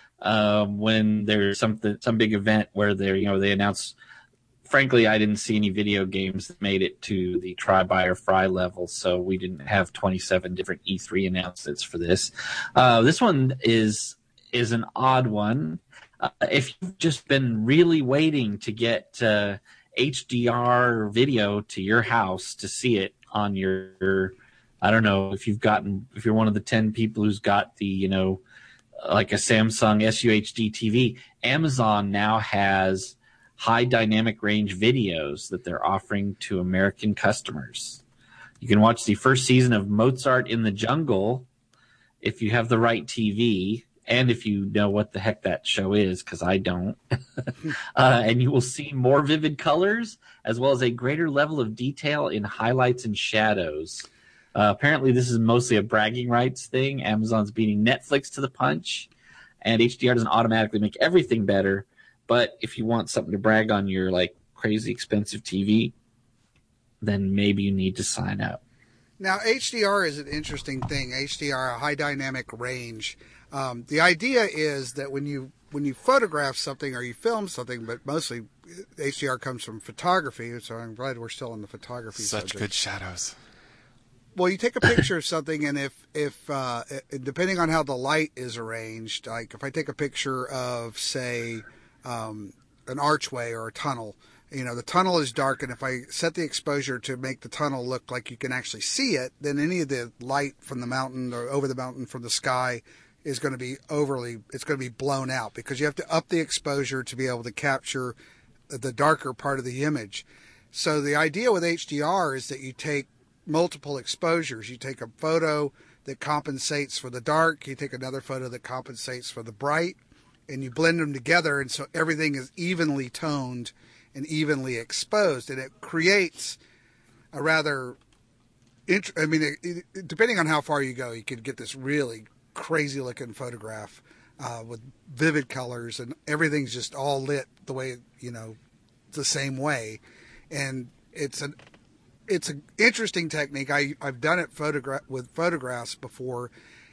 when there's some big event where they announce. Frankly, I didn't see any video games that made it to the try, buy, or fry level, so we didn't have 27 different E3 announcements for this. This one is an odd one. If you've just been really waiting to get HDR video to your house to see it on your, I don't know if you're one of the 10 people who's got the, like a Samsung SUHD TV, Amazon now has high dynamic range videos that they're offering to American customers. You can watch the first season of Mozart in the Jungle if you have the right TV and if you know what the heck that show is, because I don't. And you will see more vivid colors as well as a greater level of detail in highlights and shadows. Apparently this is mostly a bragging rights thing. Amazon's beating Netflix to the punch, and HDR doesn't automatically make everything better. But if you want something to brag on your crazy expensive TV, then maybe you need to sign up. Now, HDR is an interesting thing. HDR, a high dynamic range. The idea is that when you photograph something or you film something, but mostly HDR comes from photography, so I'm glad we're still in the photography subject. Such good shadows. Well, you take a picture of something, and if depending on how the light is arranged, like if I take a picture of, say, an archway or a tunnel, the tunnel is dark, and if I set the exposure to make the tunnel look like you can actually see it, then any of the light from the mountain or over the mountain from the sky is going to be it's going to be blown out, because you have to up the exposure to be able to capture the darker part of the image. So the idea with HDR is that you take multiple exposures. You take a photo that compensates for the dark, you take another photo that compensates for the bright, and you blend them together, and so everything is evenly toned and evenly exposed, and it creates a rather depending on how far you go, you could get this really crazy looking photograph with vivid colors, and everything's just all lit the way, the same way. And it's an interesting technique. I've done it with photographs before,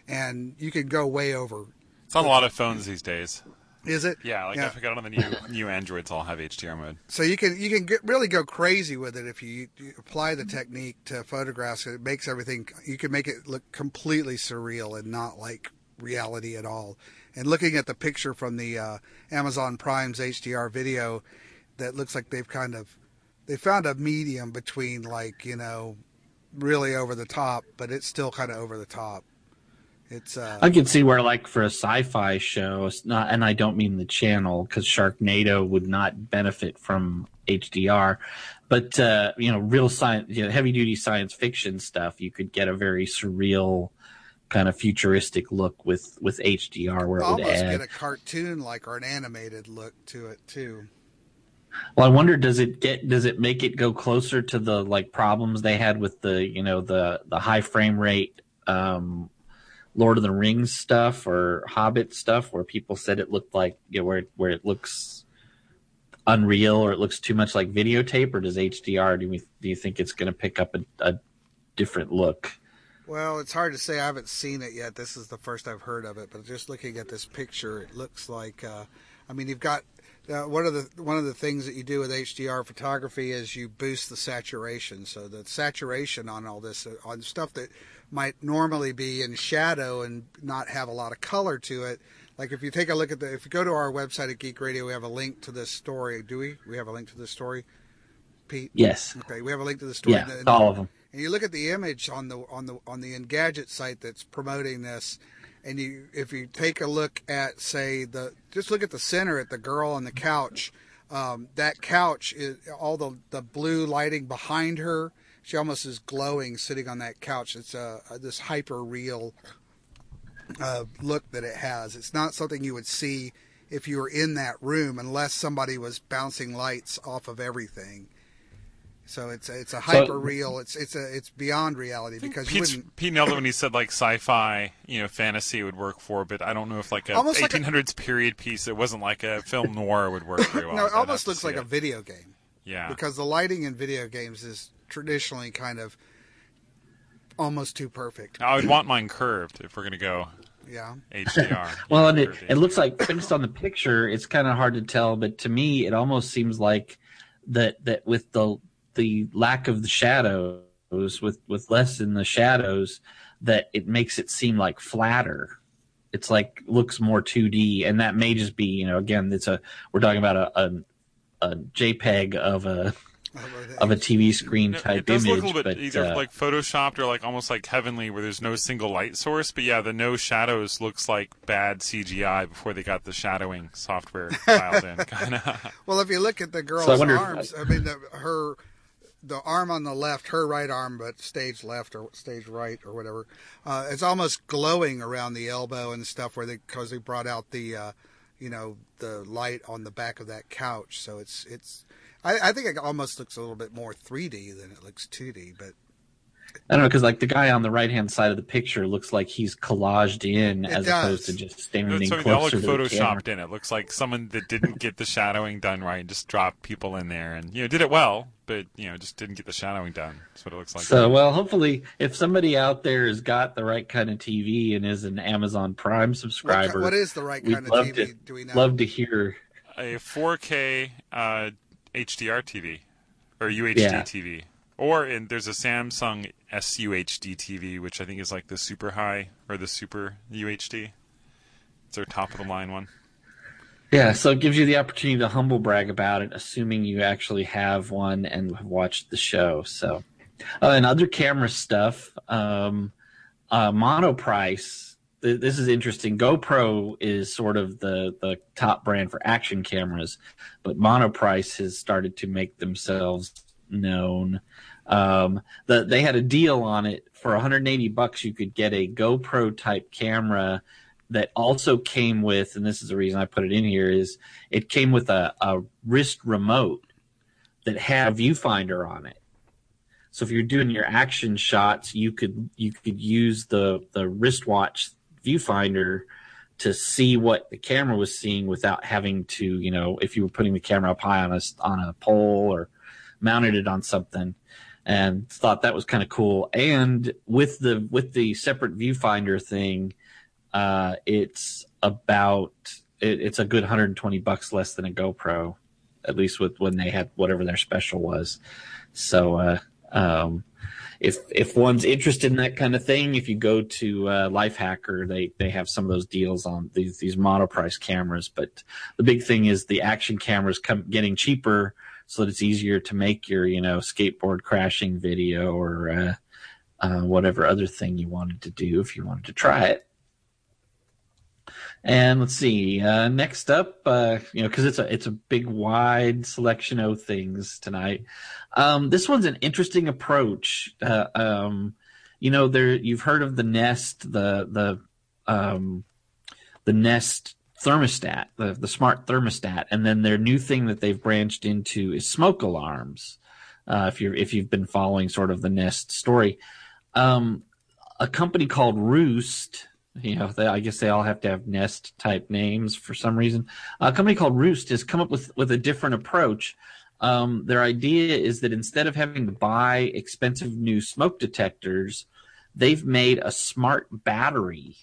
and you can go way over. It's on a lot of phones these days. Is it? Yeah, like I forgot on the new Androids all have HDR mode. So you can really go crazy with it if you apply the technique to photographs. It makes everything. You can make it look completely surreal and not like reality at all. And looking at the picture from the Amazon Prime's HDR video, that looks like they found a medium between like really over the top, but it's still kind of over the top. It's I can see where, like, for a sci-fi show, it's not, and I don't mean the channel, because Sharknado would not benefit from HDR, but real science, heavy-duty science fiction stuff, you could get a very surreal, kind of futuristic look with HDR, where it would almost add get a cartoon like or an animated look to it too. Well, I wonder, does it make it go closer to the like problems they had with the high frame rate Lord of the Rings stuff or Hobbit stuff, where people said it looked like where it looks unreal or it looks too much like videotape, or does HDR? Do you think it's going to pick up a different look? Well, it's hard to say. I haven't seen it yet. This is the first I've heard of it. But just looking at this picture, it looks like. You've got one of the things that you do with HDR photography is you boost the saturation. So the saturation on all this, on stuff that might normally be in shadow and not have a lot of color to it. Like if you take a look at if you go to our website at Geek Radio, we have a link to this story. Do we? We have a link to this story, Pete? Yes. Okay, we have a link to the story. Yeah, all of them. And you look at the image on the Engadget site that's promoting this, and if you take a look at, say, just look at the center at the girl on the couch. That couch is all the blue lighting behind her. She almost is glowing sitting on that couch. It's this hyper real look that it has. It's not something you would see if you were in that room unless somebody was bouncing lights off of everything. So it's a hyper real. It's beyond reality because Pete nailed it when he said like sci-fi, fantasy would work for, but I don't know if like a 1800s period piece, it wasn't like a film noir would work very well. No, it almost looks like a video game. Yeah, because the lighting in video games is traditionally kind of almost too perfect. I would want mine curved if we're gonna go. Yeah. HDR. Well, and it looks like, based on the picture, it's kind of hard to tell, but to me, it almost seems like that with the lack of the shadows, with less in the shadows, that it makes it seem like flatter. It's like looks more 2D, and that may just be, again, we're talking about a JPEG of a TV screen type it does image. Look a little bit either like photoshopped or like almost like heavenly, where there's no single light source. But yeah, the no shadows looks like bad CGI before they got the shadowing software dialed in. Well, if you look at the girl's arms, the arm on the left, her right arm, but stage left or stage right or whatever, it's almost glowing around the elbow and stuff because they brought out the light on the back of that couch. So I think it almost looks a little bit more 3D than it looks 2D, but I don't know, because like the guy on the right-hand side of the picture looks like he's collaged in opposed to just standing closer to the photoshopped camera. in. It looks like someone that didn't get the shadowing done right and just dropped people in there and did it well, but just didn't get the shadowing done. That's what it looks like. So, well, hopefully, if somebody out there has got the right kind of TV and is an Amazon Prime subscriber, what is the right kind of TV? Do we know? Love to hear a 4K HDR TV or UHD TV. And there's a Samsung SUHD TV, which I think is like the super high or the super UHD. It's their top of the line one. Yeah, so it gives you the opportunity to humble brag about it, assuming you actually have one and have watched the show. So, and other camera stuff, Monoprice. This is interesting. GoPro is sort of the top brand for action cameras, but Monoprice has started to make themselves known. They had a deal on it for $180. You could get a GoPro type camera that also came with, and this is the reason I put it in here, is it came with a wrist remote that had a viewfinder on it. So if you're doing your action shots, you could use the wristwatch viewfinder to see what the camera was seeing without having to, if you were putting the camera up high on a pole or mounted it on something. and thought that was kind of cool. And with the separate viewfinder thing, it's a good $120 less than a GoPro, at least with when they had whatever their special was. So if one's interested in that kind of thing, if you go to Lifehacker, they have some of those deals on these monoprice cameras. But the big thing is the action cameras getting cheaper, so that it's easier to make your skateboard crashing video or whatever other thing you wanted to do if you wanted to try it. And let's see, next up, because it's a big, wide selection of things tonight. This one's an interesting approach. You've heard of the Nest, the Nest thermostat, the smart thermostat, and then their new thing that they've branched into is smoke alarms. If you've been following sort of the Nest story, a company called Roost. I guess they all have to have Nest type names for some reason. A company called Roost has come up with a different approach. Their idea is that instead of having to buy expensive new smoke detectors, they've made a smart battery,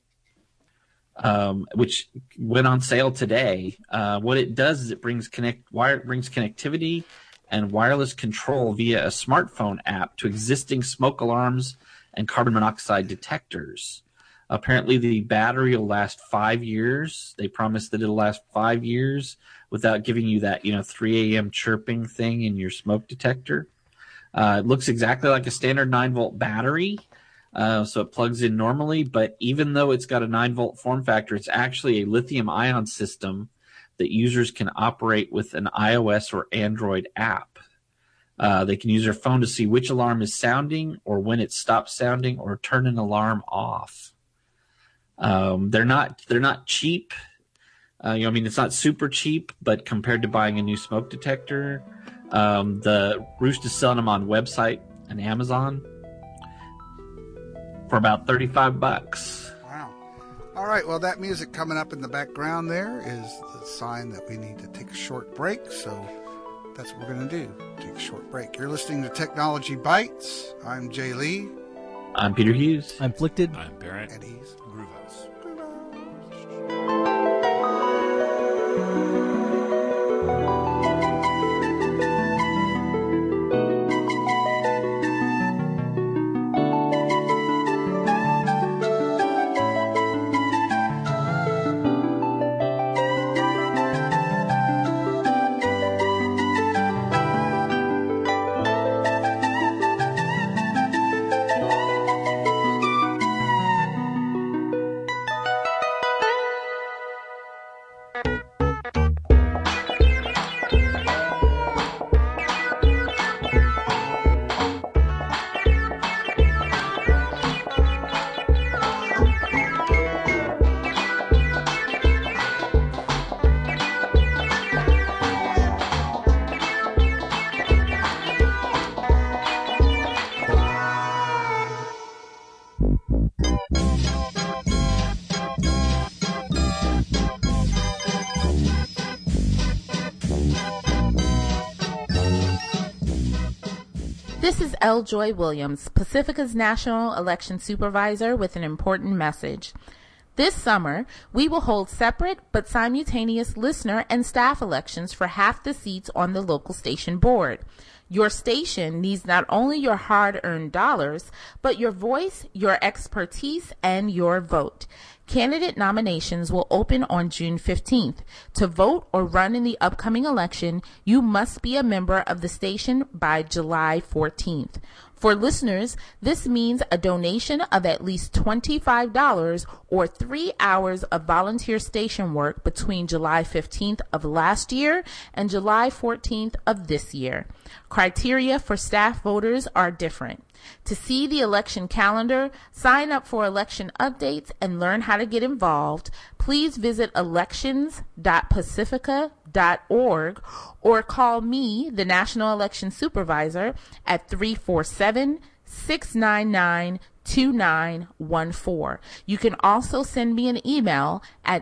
which went on sale today. What it does is it brings connectivity and wireless control via a smartphone app to existing smoke alarms and carbon monoxide detectors. Apparently, the battery will last 5 years. They promise that it'll last 5 years without giving you that 3 a.m. chirping thing in your smoke detector. It looks exactly like a standard 9-volt battery, so it plugs in normally. But even though it's got a 9-volt form factor, it's actually a lithium-ion system that users can operate with an iOS or Android app. They can use their phone to see which alarm is sounding or when it stops sounding or turn an alarm off. They're not cheap. It's not super cheap, but compared to buying a new smoke detector, the Roost is selling them on website and Amazon for about $35. Wow. All right. Well, that music coming up in the background there is the sign that we need to take a short break. So that's what we're going to do. Take a short break. You're listening to Technology Bites. I'm Jay Lee. I'm Peter Hughes. I'm Flickted. I'm Barrett. And he's Groovehouse. This is L. Joy Williams, Pacifica's National Election Supervisor, with an important message. This summer, we will hold separate but simultaneous listener and staff elections for half the seats on the local station board. Your station needs not only your hard-earned dollars, but your voice, your expertise, and your vote. Candidate nominations will open on June 15th. To vote or run in the upcoming election, you must be a member of the station by July 14th. For listeners, this means a donation of at least $25 or 3 hours of volunteer station work between July 15th of last year and July 14th of this year. Criteria for staff voters are different. To see the election calendar, sign up for election updates, and learn how to get involved, please visit elections.pacifica.org or call me, the National Election Supervisor, at 347-699-2914. You can also send me an email at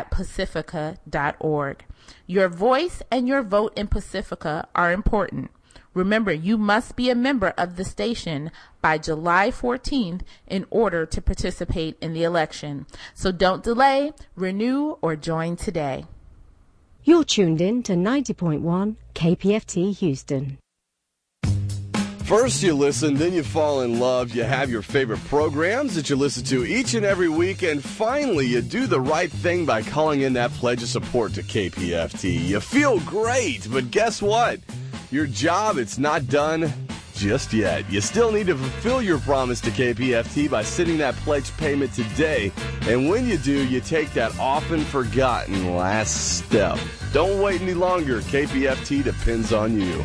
nes@pacifica.org. Your voice and your vote in Pacifica are important. Remember, you must be a member of the station by July 14th in order to participate in the election. So don't delay, renew, or join today. You're tuned in to 90.1 KPFT Houston. First you listen, then you fall in love, you have your favorite programs that you listen to each and every week, and finally you do the right thing by calling in that pledge of support to KPFT. You feel great, but guess what? Your job, it's not done just yet. You still need to fulfill your promise to KPFT by sending that pledge payment today, and when you do, you take that often forgotten last step. Don't wait any longer. KPFT depends on you.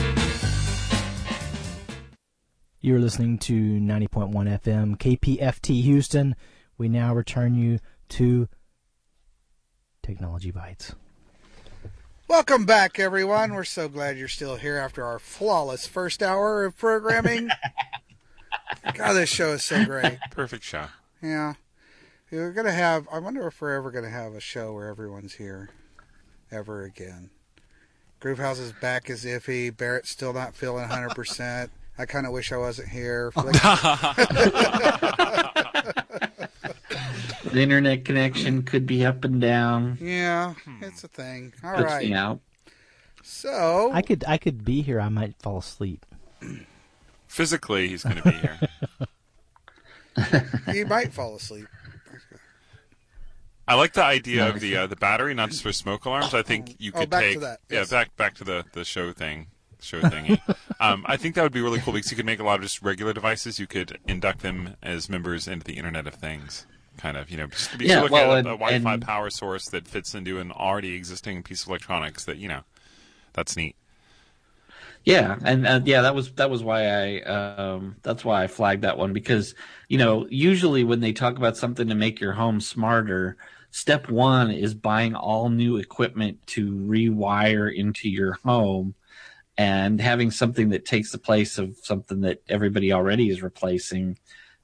You're listening to 90.1 FM KPFT Houston. We now return you to Technology Bites. Welcome back, everyone. We're so glad you're still here after our flawless first hour of programming. God, this show is so great. Perfect show. Yeah. We're going to have, I wonder if we're ever going to have a show where everyone's here ever again. Groovehouse's back is iffy. Barrett's still not feeling 100%. I kind of wish I wasn't here. The internet connection could be up and down. Yeah, it's a thing. All Puts right. me out. So I could be here. I might fall asleep. Physically, he's going to be here. He might fall asleep. I like the idea of the battery, not just for smoke alarms. I think you could back take to that. Yes. back to the show thingy. I think that would be really cool because you could make a lot of just regular devices. You could induct them as members into the Internet of Things. Kind of, just to be looking at a Wi-Fi power source that fits into an already existing piece of electronics. That's neat. Yeah, and that was why I flagged that one, because usually when they talk about something to make your home smarter, step one is buying all new equipment to rewire into your home, and having something that takes the place of something that everybody already is replacing.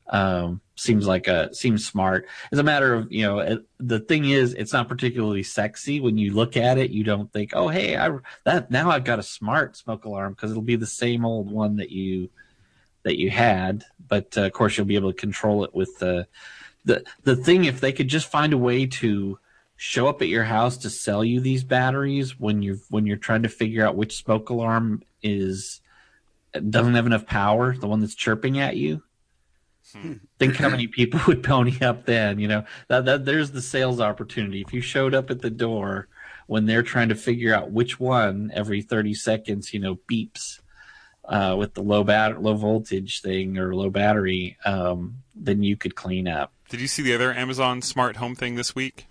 Seems smart. As a matter of, the thing is, it's not particularly sexy. When you look at it, you don't think, oh, hey, now I've got a smart smoke alarm, because it'll be the same old one that you had. But of course, you'll be able to control it with the thing. If they could just find a way to show up at your house to sell you these batteries when you're trying to figure out which smoke alarm doesn't have enough power, the one that's chirping at you. Think how many people would pony up then. That there's the sales opportunity. If you showed up at the door when they're trying to figure out which one every 30 seconds, beeps with the low voltage thing or low battery, then you could clean up. Did you see the other Amazon smart home thing this week?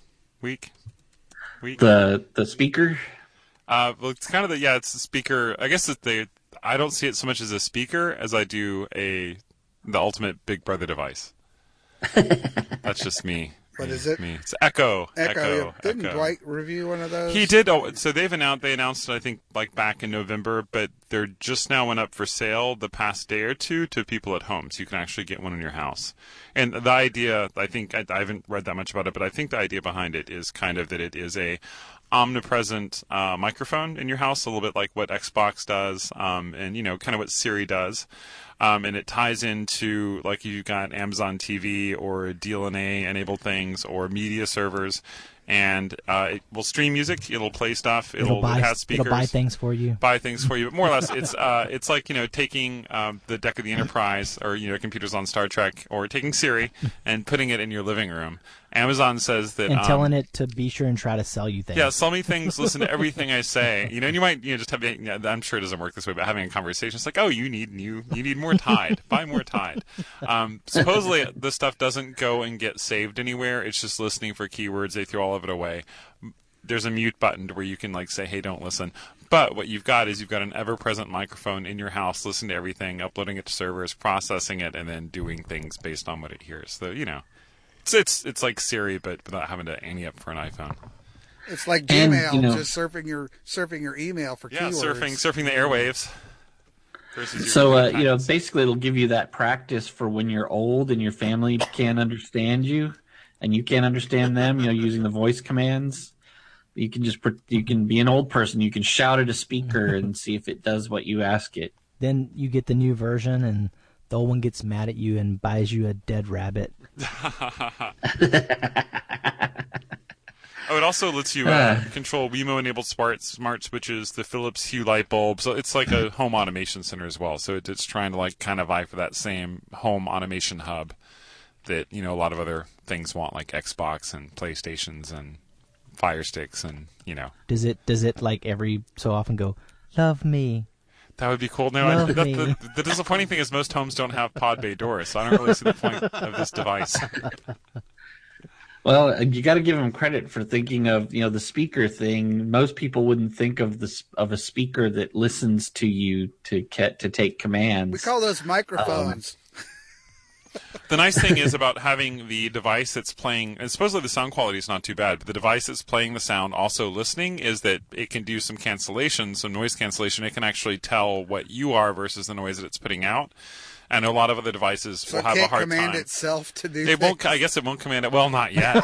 The speaker? Well, it's kind of it's the speaker. I guess I don't see it so much as a speaker as I do the ultimate Big Brother device. That's just me. What is it? Me. It's Echo. Didn't Echo. Dwight review one of those? He did. So they announced I think back in November, but they're just now went up for sale the past day or two to people at home, so you can actually get one in your house. And the idea, I think I haven't read that much about it, but I think the idea behind it is kind of that it is a omnipresent microphone in your house, a little bit like what Xbox does, and kind of what Siri does. And it ties into, like, you've got Amazon TV or DLNA enabled things or media servers, and it will stream music. It'll play stuff. It has speakers. It'll buy things for you. But more or less, it's like taking the deck of the Enterprise or computers on Star Trek, or taking Siri and putting it in your living room. Amazon says that, and telling it to be sure and try to sell you things. Yeah, sell me things. Listen to everything I say. And you might just have. I'm sure it doesn't work this way, but having a conversation, it's like, oh, you need more Tide. Buy more Tide. Supposedly, this stuff doesn't go and get saved anywhere. It's just listening for keywords. They throw all of it away. There's a mute button where you can say, hey, don't listen. But what you've got is an ever-present microphone in your house, listening to everything, uploading it to servers, processing it, and then doing things based on what it hears. So it's like Siri, but without having to ante up for an iPhone. It's like Gmail, just surfing your email for keywords. Surfing the airwaves. So basically, it'll give you that practice for when you're old and your family can't understand you, and you can't understand them. Using the voice commands. You can be an old person. You can shout at a speaker and see if it does what you ask it. Then you get the new version, and the old one gets mad at you and buys you a dead rabbit. Oh, it also lets you control Wemo-enabled smart switches, the Philips Hue light bulb. So it's like a home automation center as well. So it's trying to like kind of vie for that same home automation hub that, you know, a lot of other things want, like Xbox and PlayStations and Fire Sticks and, you know. Does it like every so often go, love me? That would be cool. No, the disappointing thing is most homes don't have pod bay doors, so I don't really see the point of this device. Well, you got to give them credit for thinking of, you know, the speaker thing. Most people wouldn't think of a speaker that listens to you to take commands. We call those microphones. The nice thing is about having the device that's playing, and supposedly the sound quality is not too bad, but the device that's playing the sound also listening is that it can do some cancellation, some noise cancellation. It can actually tell what you are versus the noise that it's putting out. And a lot of other devices will have a hard time. So it can't command itself to do it won't. I guess it won't command it. Well, not yet.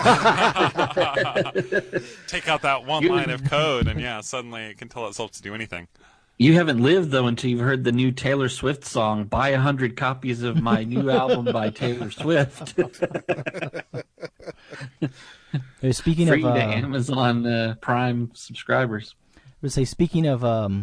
Take out that one line of code, and yeah, suddenly it can tell itself to do anything. You haven't lived, though, until you've heard the new Taylor Swift song, Buy 100 copies of my new album by Taylor Swift. Speaking Free of to Amazon Prime subscribers. I would say, speaking of,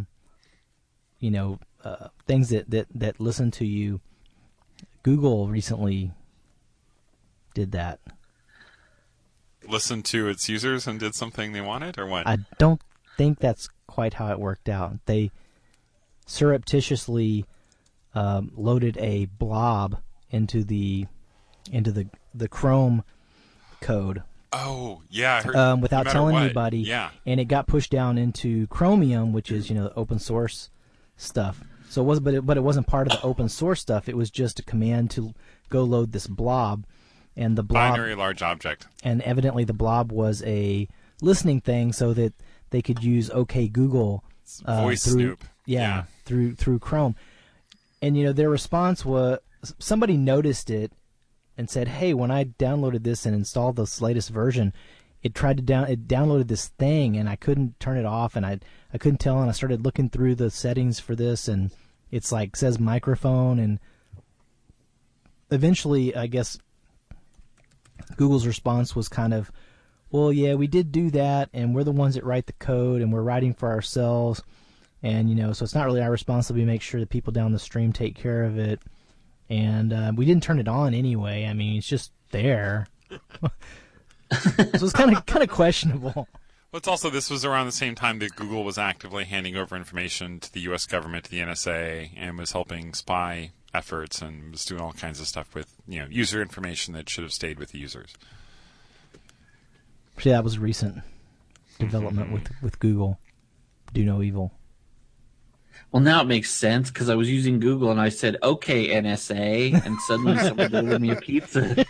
things that listen to you, Google recently did that. Listened to its users and did something they wanted, or what? I don't think that's quite how it worked out. They surreptitiously loaded a blob into the Chrome code. Oh, yeah. I heard, without telling anybody. Yeah. And it got pushed down into Chromium, which is, the open source stuff. So it was, but it wasn't part of the open source stuff. It was just a command to go load this blob, and the blob binary large object. And evidently the blob was a listening thing, so that they could use OK Google voice snoop. through Chrome. And their response was, somebody noticed it and said, "Hey, when I downloaded this and installed this latest version, it downloaded this thing, and I couldn't turn it off, and I couldn't tell, and I started looking through the settings for this, and it's like says microphone." And eventually, I guess Google's response was kind of, "Well, yeah, we did do that, and we're the ones that write the code, and we're writing for ourselves, and so it's not really our responsibility to make sure that people down the stream take care of it, and we didn't turn it on anyway. I mean, it's just there." So it's kind of questionable. Well, it's also, this was around the same time that Google was actively handing over information to the U.S. government, to the NSA, and was helping spy efforts and was doing all kinds of stuff with user information that should have stayed with the users. Yeah, that was recent development with Google. Do no evil. Well, now it makes sense, because I was using Google and I said, "Okay, NSA," and suddenly someone delivered me a pizza.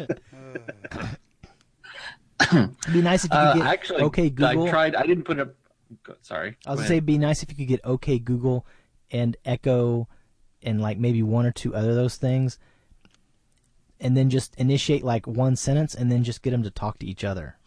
It'd be nice if you could get actually, OK Google. I tried. I didn't put up. Sorry. I was gonna say it'd be nice if you could get OK Google and Echo and like maybe one or two other of those things, and then just initiate like one sentence and then just get them to talk to each other.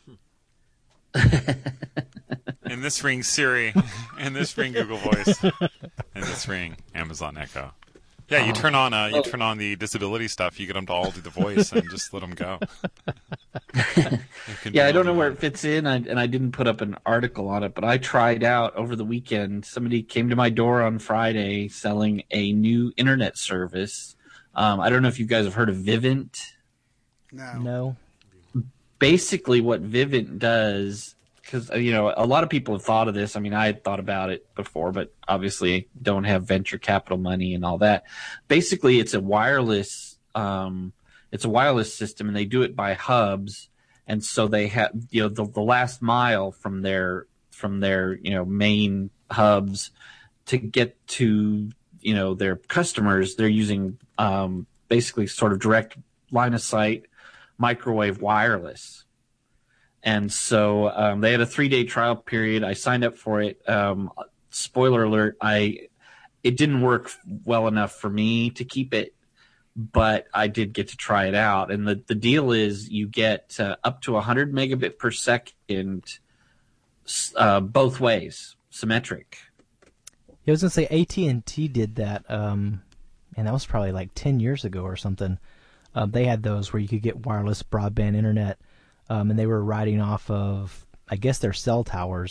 In this ring, Siri. In this ring, Google Voice. In this ring, Amazon Echo. Yeah, you turn on the disability stuff. You get them to all do the voice and just let them go. Yeah, I don't know where it fits in, and I didn't put up an article on it, but I tried out over the weekend. Somebody came to my door on Friday selling a new internet service. I don't know if you guys have heard of Vivint. No. Basically, what Vivint does, because a lot of people have thought of this. I mean, I had thought about it before, but obviously don't have venture capital money and all that. Basically, it's a wireless system, and they do it by hubs. And so they have the last mile from their main hubs to get to their customers. They're using basically sort of direct line of sight microwave wireless. And so they had a 3-day trial period. I signed up for it. Spoiler alert, it didn't work well enough for me to keep it, but I did get to try it out. And the deal is you get up to 100 megabit per second both ways, symmetric. I was gonna say AT&T did that, and that was probably like 10 years ago or something. They had those where you could get wireless broadband internet, and they were riding off of, I guess, their cell towers.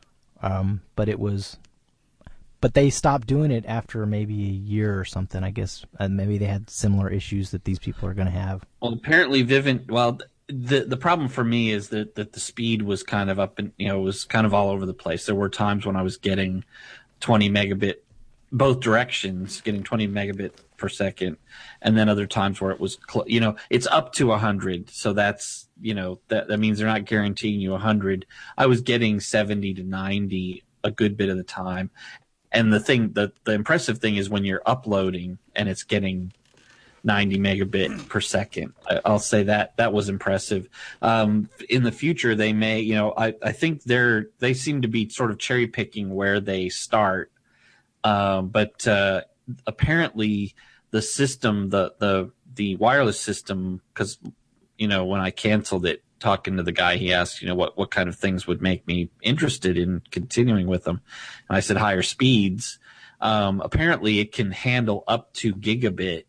But they stopped doing it after maybe a year or something, I guess. Maybe they had similar issues that these people are going to have. Well, apparently Vivint, well, the problem for me is that the speed was kind of up and, was kind of all over the place. There were times when I was getting 20 megabit, both directions, getting 20 megabit per second, and then other times where it was, it's up to 100. So that's, that means they're not guaranteeing you 100. I was getting 70 to 90 a good bit of the time. And the impressive thing is when you're uploading and it's getting 90 megabit per second. I'll say that was impressive. In the future, they may, I think they seem to be sort of cherry picking where they start. But apparently the system, the wireless system, because, when I canceled it, talking to the guy, he asked, what kind of things would make me interested in continuing with them. And I said, higher speeds. Apparently it can handle up to gigabit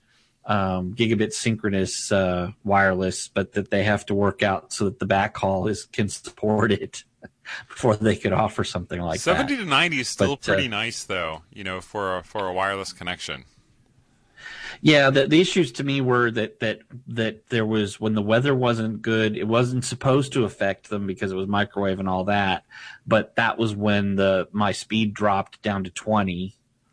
synchronous wireless, but that they have to work out so that the backhaul can support it before they could offer something like 70 that. 70 to 90 is still pretty nice, though, for a wireless connection. Yeah, the issues to me were that there was, when the weather wasn't good, it wasn't supposed to affect them because it was microwave and all that, but that was when my speed dropped down to 20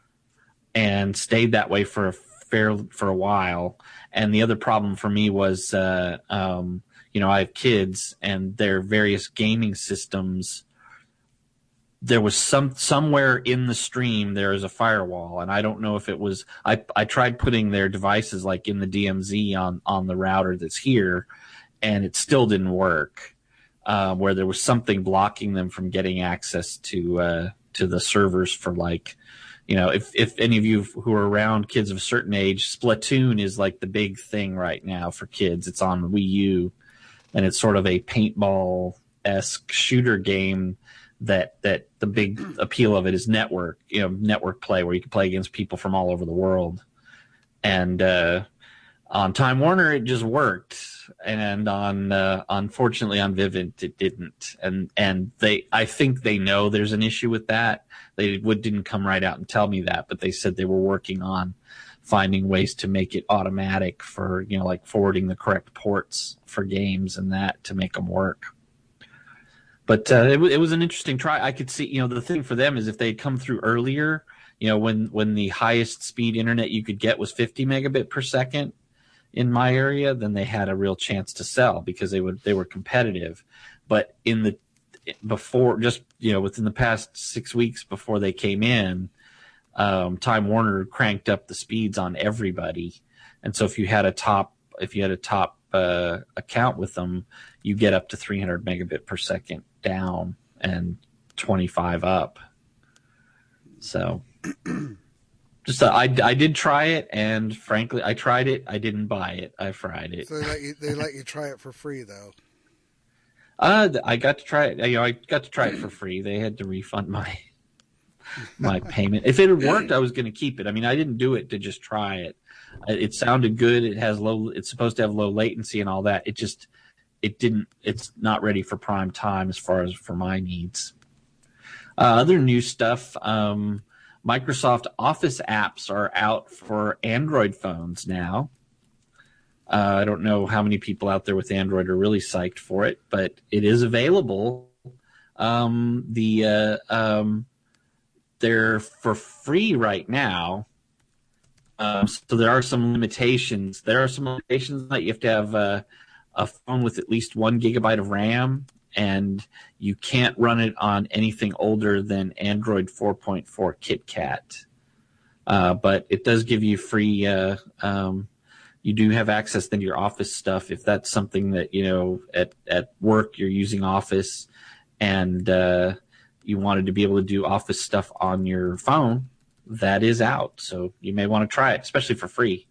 and stayed that way for a while. And the other problem for me was, I have kids and their various gaming systems. There was somewhere in the stream there is a firewall, and I don't know if it was. I tried putting their devices like in the DMZ on the router that's here, and it still didn't work. Where there was something blocking them from getting access to the servers for, like, if any of you who are around kids of a certain age, Splatoon is like the big thing right now for kids. It's on Wii U, and it's sort of a paintball-esque shooter game. That the big appeal of it is network play, where you can play against people from all over the world. And on Time Warner, it just worked, and unfortunately on Vivint, it didn't. And I think they know there's an issue with that. They didn't come right out and tell me that, but they said they were working on finding ways to make it automatic for like forwarding the correct ports for games and that to make them work. But it was an interesting try. I could see, the thing for them is if they'd come through earlier, when the highest speed internet you could get was 50 megabit per second in my area, then they had a real chance to sell because they were competitive. But within the past 6 weeks before they came in, Time Warner cranked up the speeds on everybody. And so if you had a top account with them, you get up to 300 megabit per second down and 25 up. So just I did try it, and frankly, I tried it. I didn't buy it. I fried it. So they let you try it for free, though. I got to try it. I got to try it for free. They had to refund my payment. If it had worked, I was going to keep it. I mean, I didn't do it to just try it. It sounded good. It's supposed to have low latency and all that. It didn't. It's not ready for prime time as far as for my needs. Other new stuff. Microsoft Office apps are out for Android phones now. I don't know how many people out there with Android are really psyched for it, but it is available. They're for free right now. So there are some limitations. There are some limitations that you have to have a phone with at least 1 gigabyte of RAM, and you can't run it on anything older than Android 4.4 KitKat. But it does give you free. You do have access then to your Office stuff if that's something that at work you're using Office, and you wanted to be able to do Office stuff on your phone. That is out, so you may want to try it, especially for free.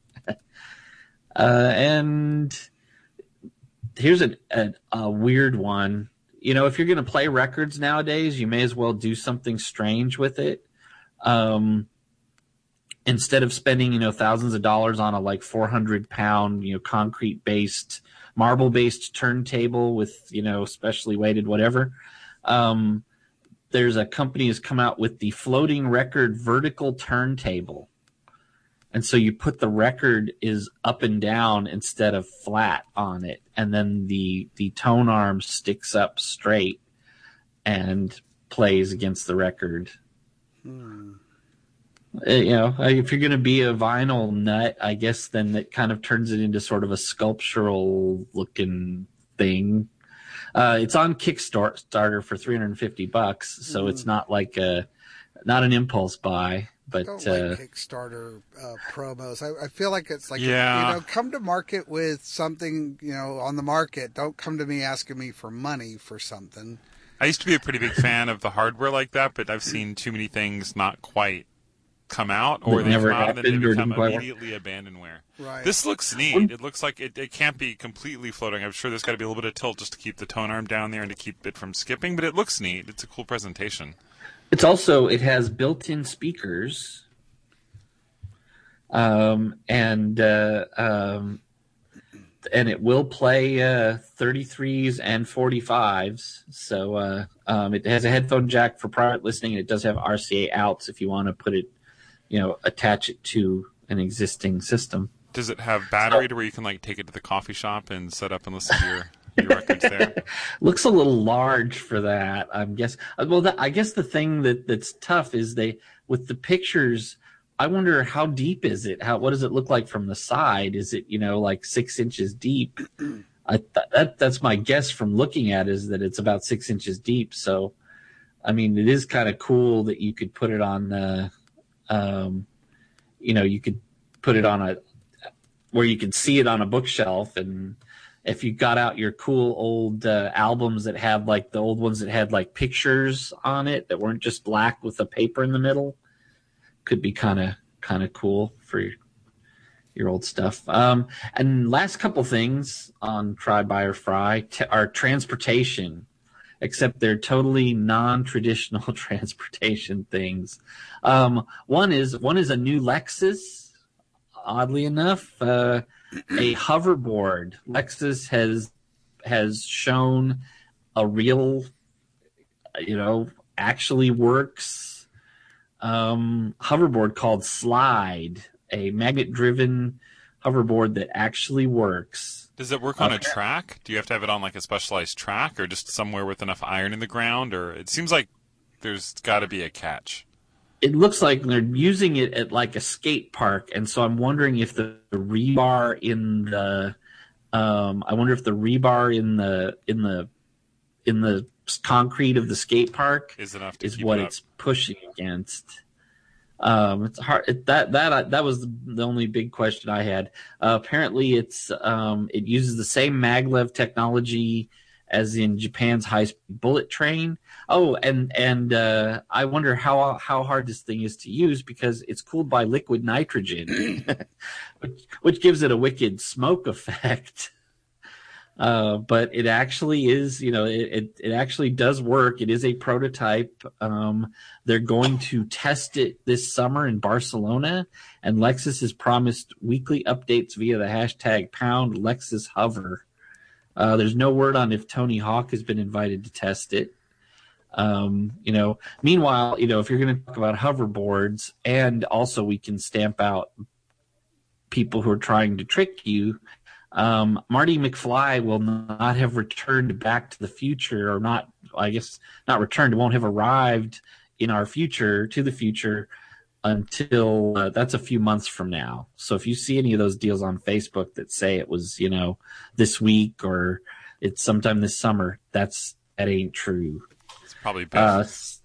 And here's a weird one. if you're going to play records nowadays, you may as well do something strange with it. Instead of spending, thousands of dollars on a like 400-pound, concrete-based, marble-based turntable with, specially weighted whatever. There's a company has come out with the floating record vertical turntable. And so you put the record is up and down instead of flat on it. And then the tone arm sticks up straight and plays against the record. If you're going to be a vinyl nut, I guess then that kind of turns it into sort of a sculptural looking thing. It's on Kickstarter for $350, so it's not like not an impulse buy. But I don't like Kickstarter promos. I feel like it's like, come to market with something, on the market. Don't come to me asking me for money for something. I used to be a pretty big fan of the hardware like that, but I've seen too many things not quite come out, or they come out and then they become immediately abandonware. Right. This looks neat. It looks like it can't be completely floating. I'm sure there's got to be a little bit of tilt just to keep the tone arm down there and to keep it from skipping, but it looks neat. It's a cool presentation. It has built-in speakers, and it will play 33s and 45s. So it has a headphone jack for private listening, and it does have RCA outs if you want to put it, attach it to an existing system. Does it have battery to where you can take it to the coffee shop and set up and listen to your records there? Looks a little large for that, I guess. Well, I guess the thing that's tough is with the pictures, I wonder how deep is it? What does it look like from the side? Is it, like 6 inches deep? That's my guess from looking at it, is that it's about 6 inches deep. So, I mean, it is kind of cool that you could put it on, you could put it on where you can see it on a bookshelf. And if you got out your cool old albums that had the old ones that had pictures on it that weren't just black with a paper in the middle, could be kind of cool for your old stuff. And last couple things on Try Buy or Fry are transportation, except they're totally non-traditional transportation things. One is a new Lexus. Oddly enough, a hoverboard. Lexus has shown a real, actually works hoverboard called Slide, a magnet-driven hoverboard that actually works. Does it work on a track? Do you have to have it on a specialized track, or just somewhere with enough iron in the ground? Or it seems like there's got to be a catch. It looks like they're using it at a skate park, and so I'm wondering if the rebar in the concrete of the skate park is enough to keep what it's pushing against. It's hard. That was the only big question I had. Apparently, it uses the same maglev technology as in Japan's high-speed bullet train. Oh, and I wonder how hard this thing is to use, because it's cooled by liquid nitrogen, which gives it a wicked smoke effect. But it actually is, it actually does work. It is a prototype. They're going to test it this summer in Barcelona, and Lexus has promised weekly updates via the hashtag #LexusHover. There's no word on if Tony Hawk has been invited to test it. Meanwhile, if you're going to talk about hoverboards, and also we can stamp out people who are trying to trick you, Marty McFly will not have returned Back to the Future, or not, I guess not returned, won't have arrived in our future, to the future, until that's a few months from now. So if you see any of those deals on Facebook that say it was, this week or it's sometime this summer, that ain't true. It's probably best.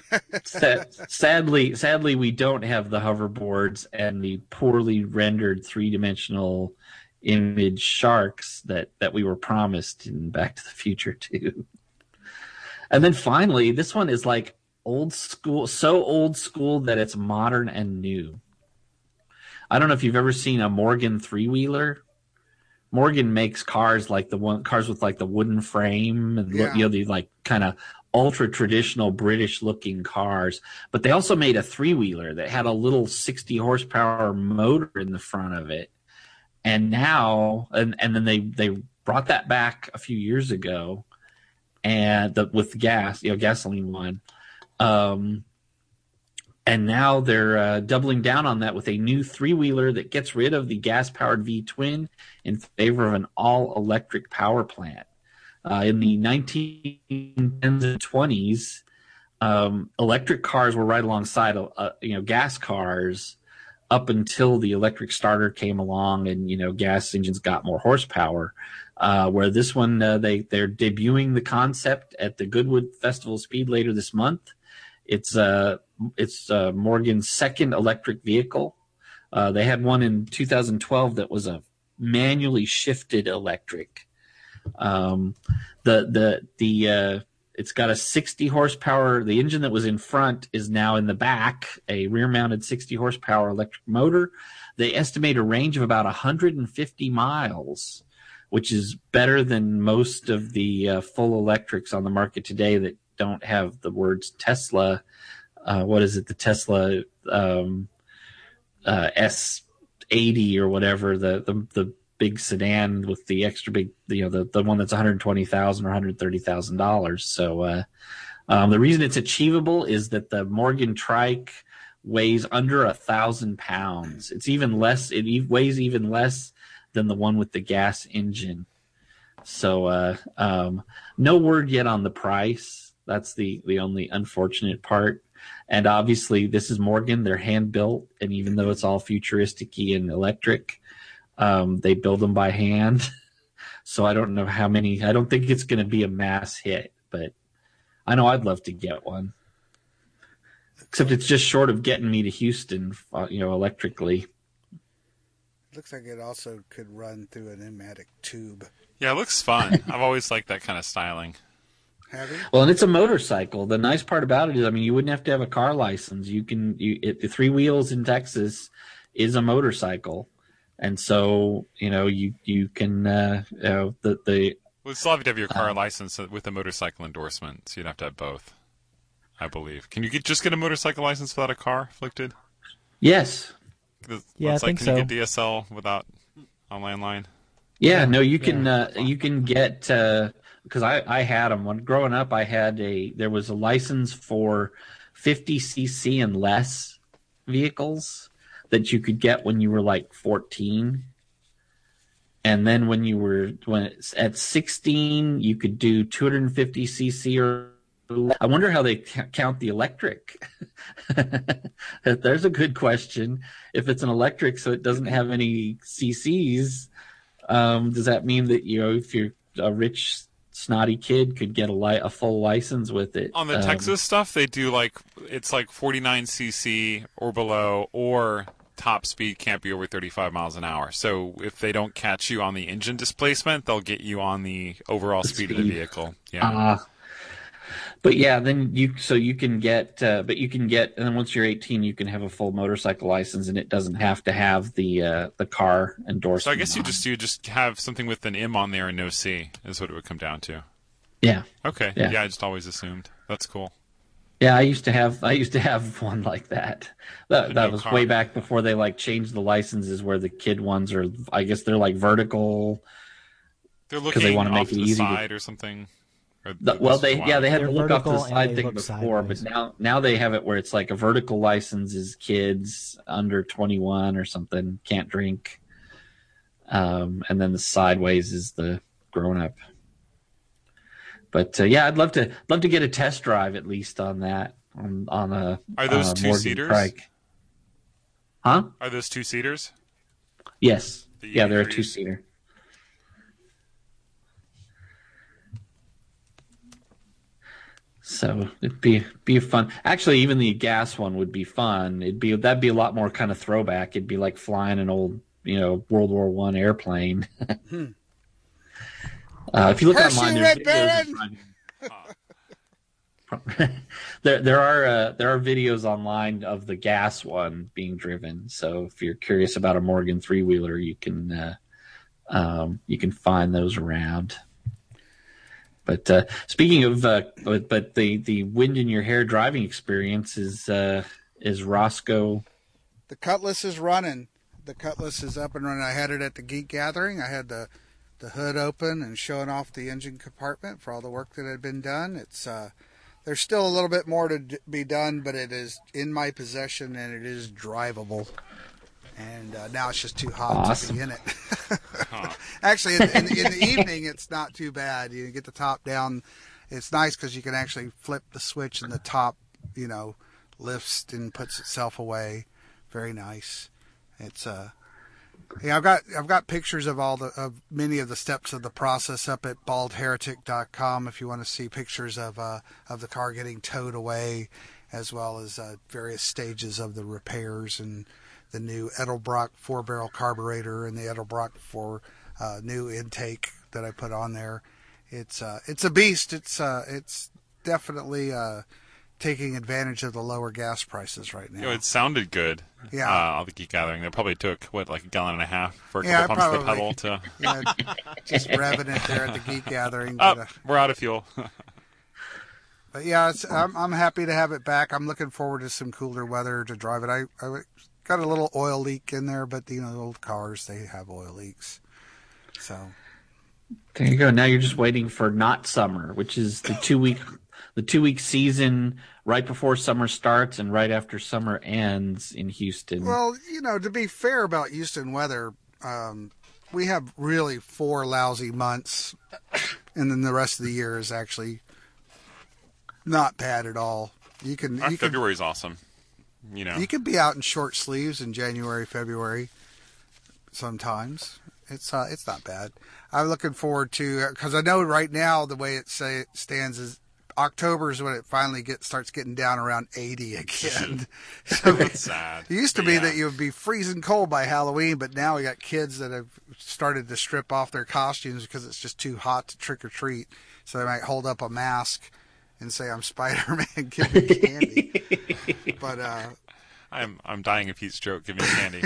Sadly, we don't have the hoverboards and the poorly rendered 3-dimensional image sharks that we were promised in Back to the Future 2. And then finally, this one is old school, so old school that it's modern and new. I don't know if you've ever seen a Morgan 3-wheeler, Morgan makes cars with like the wooden frame and the like kind of ultra traditional British looking cars. But they also made a 3-wheeler that had a little 60 horsepower motor in the front of it. And now, and then they brought that back a few years ago, and with gas, gasoline one. And now they're doubling down on that with a new 3-wheeler that gets rid of the gas-powered V-twin in favor of an all-electric power plant. In the 1910s and 20s, electric cars were right alongside gas cars up until the electric starter came along and gas engines got more horsepower. Where this one, they're debuting the concept at the Goodwood Festival of Speed later this month. It's Morgan's second electric vehicle. They had one in 2012 that was a manually shifted electric. It's got a 60 horsepower. The engine that was in front is now in the back, a rear-mounted 60 horsepower electric motor. They estimate a range of about 150 miles, which is better than most of the full electrics on the market today that don't have the words Tesla. What is it? The Tesla S80 or whatever, the big sedan with the extra big, the one that's $120,000 or $130,000. So the reason it's achievable is that the Morgan Trike weighs under 1,000 pounds. It's even less. It weighs even less than the one with the gas engine. So no word yet on the price. That's the only unfortunate part. And obviously, this is Morgan. They're hand built, and even though it's all futuristic-y and electric, they build them by hand. So I don't know how many. I don't think it's going to be a mass hit, but I know I'd love to get one. Except it's just short of getting me to Houston, electrically. Looks like it also could run through an pneumatic tube. Yeah, it looks fun. I've always liked that kind of styling. Have you? Well, and it's a motorcycle. The nice part about it is, you wouldn't have to have a car license. The 3 wheels in Texas is a motorcycle, and so you can Well, you still have to have your car license with a motorcycle endorsement, so you'd have to have both, I believe. Can you just get a motorcycle license without a car, Afflicted? Yes. Yeah, I think so. Can you get DSL without a landline? Yeah, no, you can get because I had them when growing up. There was a license for 50cc and less vehicles that you could get when you were like 14, and then when at 16 you could do 250cc or. I wonder how they count the electric. There's a good question. If it's an electric, so it doesn't have any CCs, does that mean that if you're a rich snotty kid could get a full license with it? On the Texas stuff, they do it's like 49cc or below, or top speed can't be over 35 miles an hour. So if they don't catch you on the engine displacement, they'll get you on the overall speed of the vehicle. Yeah. But yeah, then you can get, and then once you're 18, you can have a full motorcycle license, and it doesn't have to have the car endorsement. So I guess you just have something with an M on there and no C is what it would come down to. Yeah. Okay. Yeah, I just always assumed. That's cool. Yeah, I used to have one like that. That was way back before they changed the licenses, where the kid ones are. I guess they're vertical. They're looking they want to make it easy or something. They had the look off to the side thing before, sideways. But now they have it where it's like a vertical license is kids under 21 or something can't drink, and then the sideways is the grown up. But I'd love to get a test drive at least on that on a. Are those 2-seaters? Huh? Are those 2-seaters? Yes. They're a 2-seater. So it'd be fun. Actually, even the gas one would be fun. That'd be a lot more kind of throwback. It'd be like flying an old, World War I airplane. If you look online, there are videos online of the gas one being driven. So if you're curious about a Morgan 3-wheeler, you can You can find those around. But speaking of, but the wind in your hair driving experience is Roscoe. The Cutlass is running. The Cutlass is up and running. I had it at the Geek Gathering. I had the hood open and showing off the engine compartment for all the work that had been done. It's there's still a little bit more to be done, but it is in my possession and it is drivable. And now it's just too hot to be in it. Actually, in the evening, it's not too bad. You get the top down. It's nice because you can actually flip the switch and the top, lifts and puts itself away. Very nice. It's I've got pictures of many of the steps of the process up at baldheretic.com if you want to see pictures of the car getting towed away, as well as various stages of the repairs and the new Edelbrock 4-barrel carburetor and the Edelbrock 4 new intake that I put on there. It's a beast. It's definitely taking advantage of the lower gas prices right now. It sounded good. Yeah. All the Geek Gathering. They probably took, like a gallon and a half for a couple pumps of the pedal to... just revving it there at the Geek Gathering. We're out of fuel. But yeah, I'm happy to have it back. I'm looking forward to some cooler weather to drive it. I got a little oil leak in there, but the old cars, they have oil leaks. So there you go. Now you're just waiting for not summer, which is the 2-week season right before summer starts and right after summer ends in Houston. Well, to be fair about Houston weather, we have really 4 lousy months, and then the rest of the year is actually not bad at all. February's awesome. You can be out in short sleeves in January, February. Sometimes it's not bad. I'm looking forward to, because I know right now the way it stands is October is when it finally starts getting down around 80 again. So that's sad. It used to be that you would be freezing cold by Halloween, but now we got kids that have started to strip off their costumes because it's just too hot to trick or treat. So they might hold up a mask and say, "I'm Spider-Man, give me candy." But I'm dying of heat stroke. Give me candy.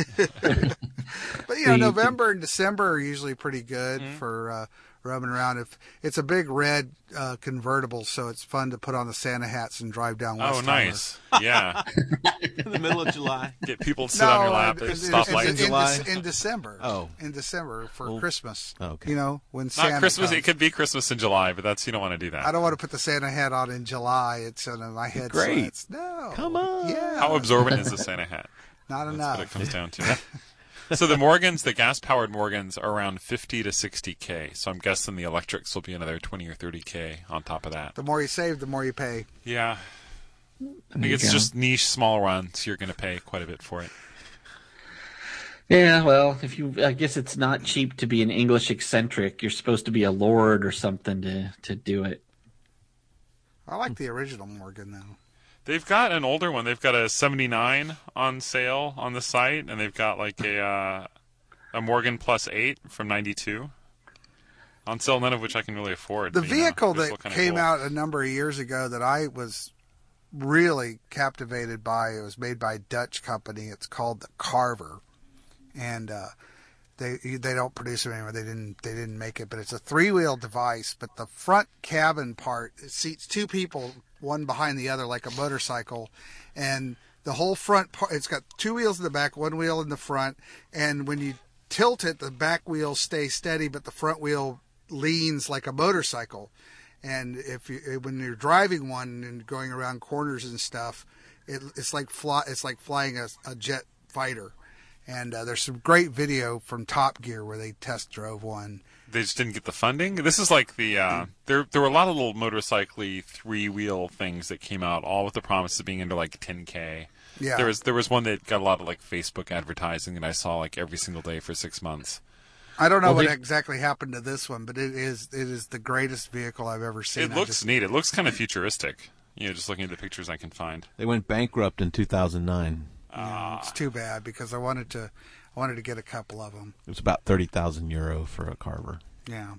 But November and December are usually pretty good for roaming around. If it's a big red convertible, so it's fun to put on the Santa hats and drive down Westheimer. Oh, nice! Yeah, in the middle of July, get people to sit on your lap at stoplights. In December. Oh, in December for Christmas. Okay. When Santa not Christmas. comes. It could be Christmas in July, but you don't want to do that. I don't want to put the Santa hat on in July. It's my head sweats. No, come on. Yeah. How absorbent is the Santa hat? Not That's enough. what it comes down to. So the Morgans, the gas-powered Morgans, are around 50 to 60K. So I'm guessing the electrics will be another 20 or 30K on top of that. The more you save, the more you pay. Yeah. I think it's just niche, small runs. You're going to pay quite a bit for it. Yeah, well, I guess it's not cheap to be an English eccentric. You're supposed to be a lord or something to do it. I like the original Morgan, though. They've got an older one. They've got a 79 on sale on the site, and they've got like a Morgan Plus 8 from 92 on sale, none of which I can really afford. The vehicle that came out a number of years ago that I was really captivated by, it was made by a Dutch company. It's called the Carver, and they don't produce them anymore. They didn't make it, but it's a 3-wheel device. But the front cabin part, it seats 2 people, one behind the other like a motorcycle, and the whole front part, it's got 2 wheels in the back, 1 wheel in the front, and when you tilt it, the back wheel stays steady, but the front wheel leans like a motorcycle. And when you're driving one and going around corners and stuff, it's like flying a jet fighter. And there's some great video from Top Gear where they test drove one. They just didn't get the funding. This is like the there were a lot of little motorcycly 3-wheel things that came out, all with the promise of being into like 10K. Yeah. There was one that got a lot of like Facebook advertising that I saw like every single day for 6 months. I don't know what exactly happened to this one, but it is the greatest vehicle I've ever seen. It looks neat. It looks kind of futuristic. Just looking at the pictures I can find. They went bankrupt in 2009. Yeah, it's too bad because I wanted to get a couple of them. It was about 30,000 euro for a Carver. Yeah.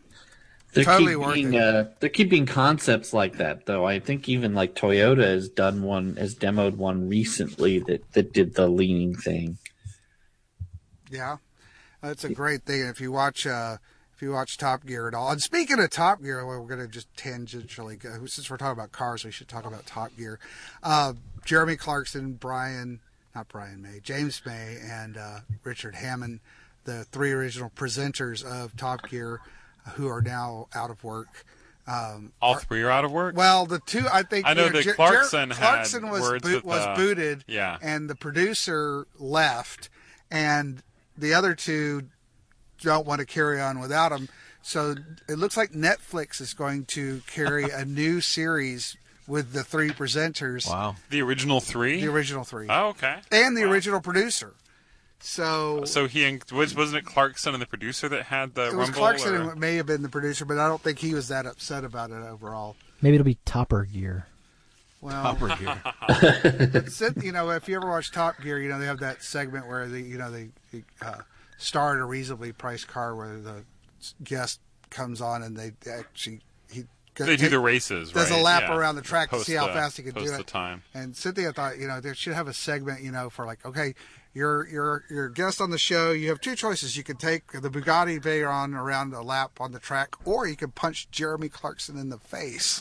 They're keeping concepts like that, though. I think even like Toyota has demoed one recently that did the leaning thing. Yeah. That's a great thing. If you watch Top Gear at all, and speaking of Top Gear, we're going to just tangentially go. Since we're talking about cars, we should talk about Top Gear. Jeremy Clarkson, James May, and Richard Hammond, the 3 original presenters of Top Gear, who are now out of work. All 3 are out of work? Well, the 2, I think. I know that Clarkson was booted, yeah, and the producer left, and the other 2 don't want to carry on without him. So it looks like Netflix is going to carry a new series with the 3 presenters. Wow. The original 3? The original 3. Oh, okay. And the original producer. So wasn't it Clarkson and the producer that had the Rumble? It was Clarkson who may have been the producer, but I don't think he was that upset about it overall. Maybe it'll be Topper Gear. Well, Topper Gear. If you ever watch Top Gear, they have that segment where they star at a reasonably priced car where the guest comes on and they do the races, does right? a lap around the track to see how fast he can do the it. Time. And Cynthia thought, they should have a segment, for like, okay, you're a guest on the show. You have 2 choices. You can take the Bugatti Veyron around a lap on the track, or you can punch Jeremy Clarkson in the face.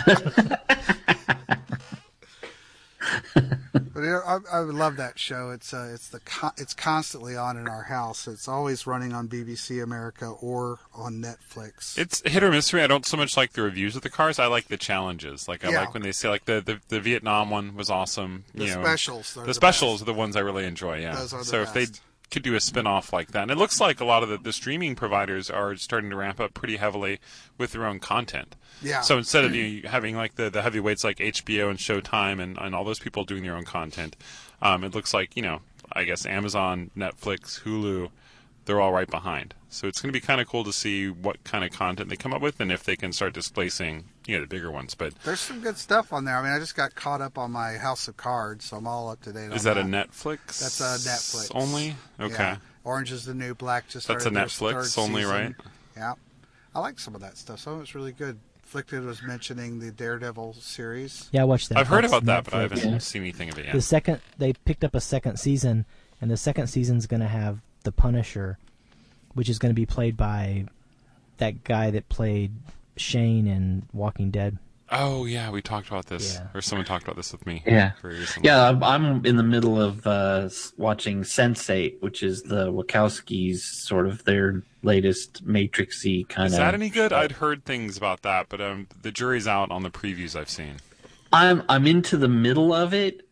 But I would love that show. It's constantly on in our house. It's always running on BBC America or on Netflix. It's hit or miss for me. I don't so much like the reviews of the cars. I like the challenges. Like I like when they say like the Vietnam one was awesome. The specials. The specials are the ones I really enjoy. Yeah. Those are the so best. If they could do a spin-off like that, and it looks like a lot of the streaming providers are starting to ramp up pretty heavily with their own content. Yeah. So instead of having like the heavyweights like HBO and Showtime and all those people doing their own content, it looks like I guess Amazon, Netflix, Hulu, they're all right behind. So it's going to be kind of cool to see what kind of content they come up with and if they can start displacing the bigger ones. But there's some good stuff on there. I mean, I just got caught up on my House of Cards, so I'm all up to date on that. Is that a Netflix? That's a Netflix only. Okay. Yeah. Orange is the New Black just started. That's a Netflix only, season. Right? Yeah. I like some of that stuff. Some of it's really good. Flickted was mentioning the Daredevil series. Yeah, I watched that. I've heard about that, Netflix. but I haven't seen anything of it yet. They picked up a second season, and the second season's going to have the Punisher, which is going to be played by that guy that played Shane in Walking Dead. Oh yeah, we talked about this, or someone talked about this with me. Yeah, very recently. Yeah, I'm in the middle of watching Sense8, which is the Wachowskis' sort of their latest Matrix-y kind of. Is that any good? I'd heard things about that, but the jury's out on the previews I've seen. I'm into the middle of it.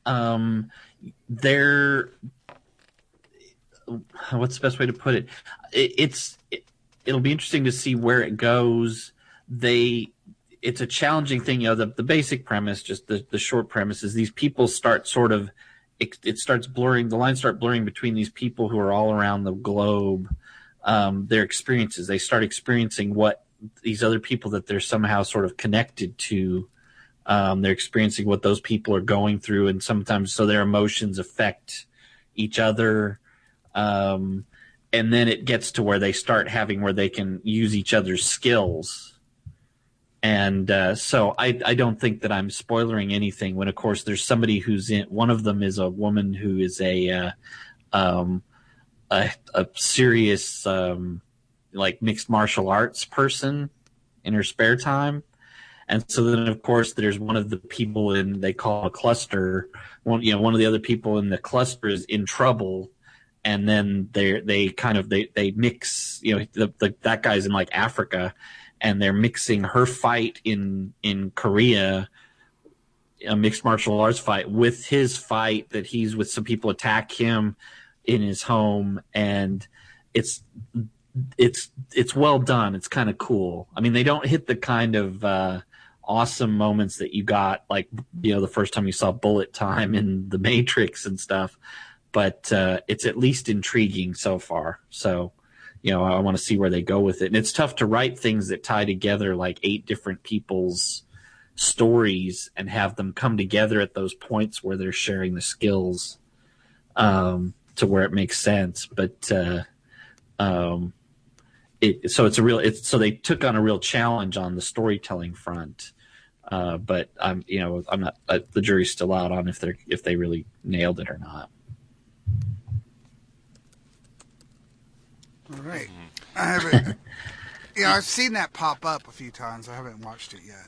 What's the best way to put it? It'll be interesting to see where it goes. It's a challenging thing. The basic premise, just the short premise, is these people start sort of, it starts blurring, the lines start blurring between these people who are all around the globe, their experiences. They start experiencing what these other people that they're somehow sort of connected to, they're experiencing what those people are going through, and sometimes so their emotions affect each other. And then it gets to where they start having where they can use each other's skills. And so I don't think that I'm spoiling anything when, of course, there's somebody who's in. One of them is a woman who is a serious like mixed martial arts person in her spare time. And so then, of course, there's one of the people they call a cluster. One of the other people in the cluster is in trouble. And then they mix, that guy's in like Africa, and they're mixing her fight in Korea, a mixed martial arts fight, with his fight that he's with some people attack him in his home. And it's well done. It's kind of cool. I mean, they don't hit the kind of, awesome moments that you got, like, the first time you saw bullet time in The Matrix and stuff. But it's at least intriguing so far. So, I want to see where they go with it. And it's tough to write things that tie together like 8 different people's stories and have them come together at those points where they're sharing the skills to where it makes sense. But so they took on a real challenge on the storytelling front. But I'm not. The jury's still out on if they really nailed it or not. right. I haven't. I've seen that pop up a few times. I haven't watched it yet.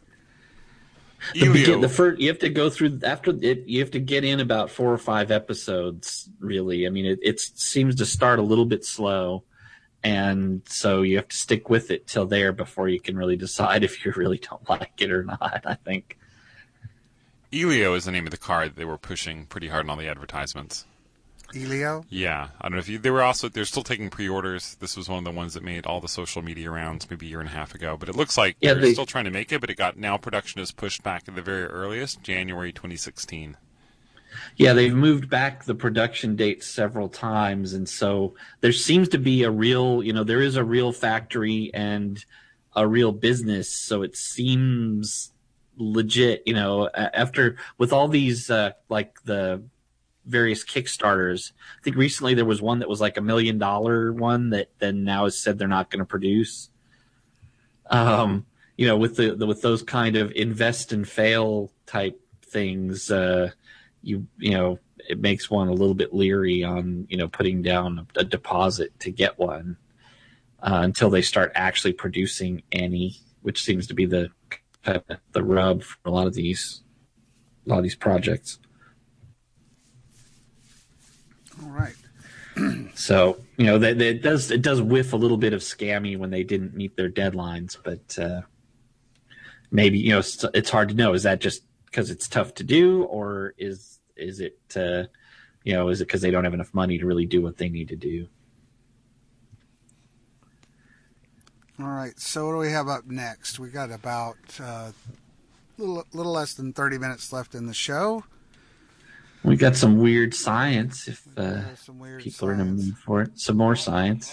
You have to go through after it. You have to get in about 4 or 5 episodes. Really, I mean, it seems to start a little bit slow, and so you have to stick with it till there before you can really decide if you really don't like it or not. I think. Elio is the name of the car that they were pushing pretty hard in all the advertisements. Elio? Yeah, I don't know if they're still taking pre-orders. This was one of the ones that made all the social media rounds maybe a year and a half ago. But it looks like they're still trying to make it, but now production is pushed back at the very earliest, January 2016. Yeah, they've moved back the production date several times, and so there seems to be there is a real factory and a real business, so it seems legit, after with all these like the various Kickstarters. I think recently there was one that was like $1 million one that then now has said they're not going to produce. With those kind of invest and fail type things, it makes one a little bit leery on putting down a deposit to get one until they start actually producing any, which seems to be the rub for a lot of these projects. All right. So it does whiff a little bit of scammy when they didn't meet their deadlines, but maybe it's hard to know. Is that just because it's tough to do, or is it because they don't have enough money to really do what they need to do? All right. So what do we have up next? We got about little less than 30 minutes left in the show. We got some weird science if people are in a mood for it. Some more science.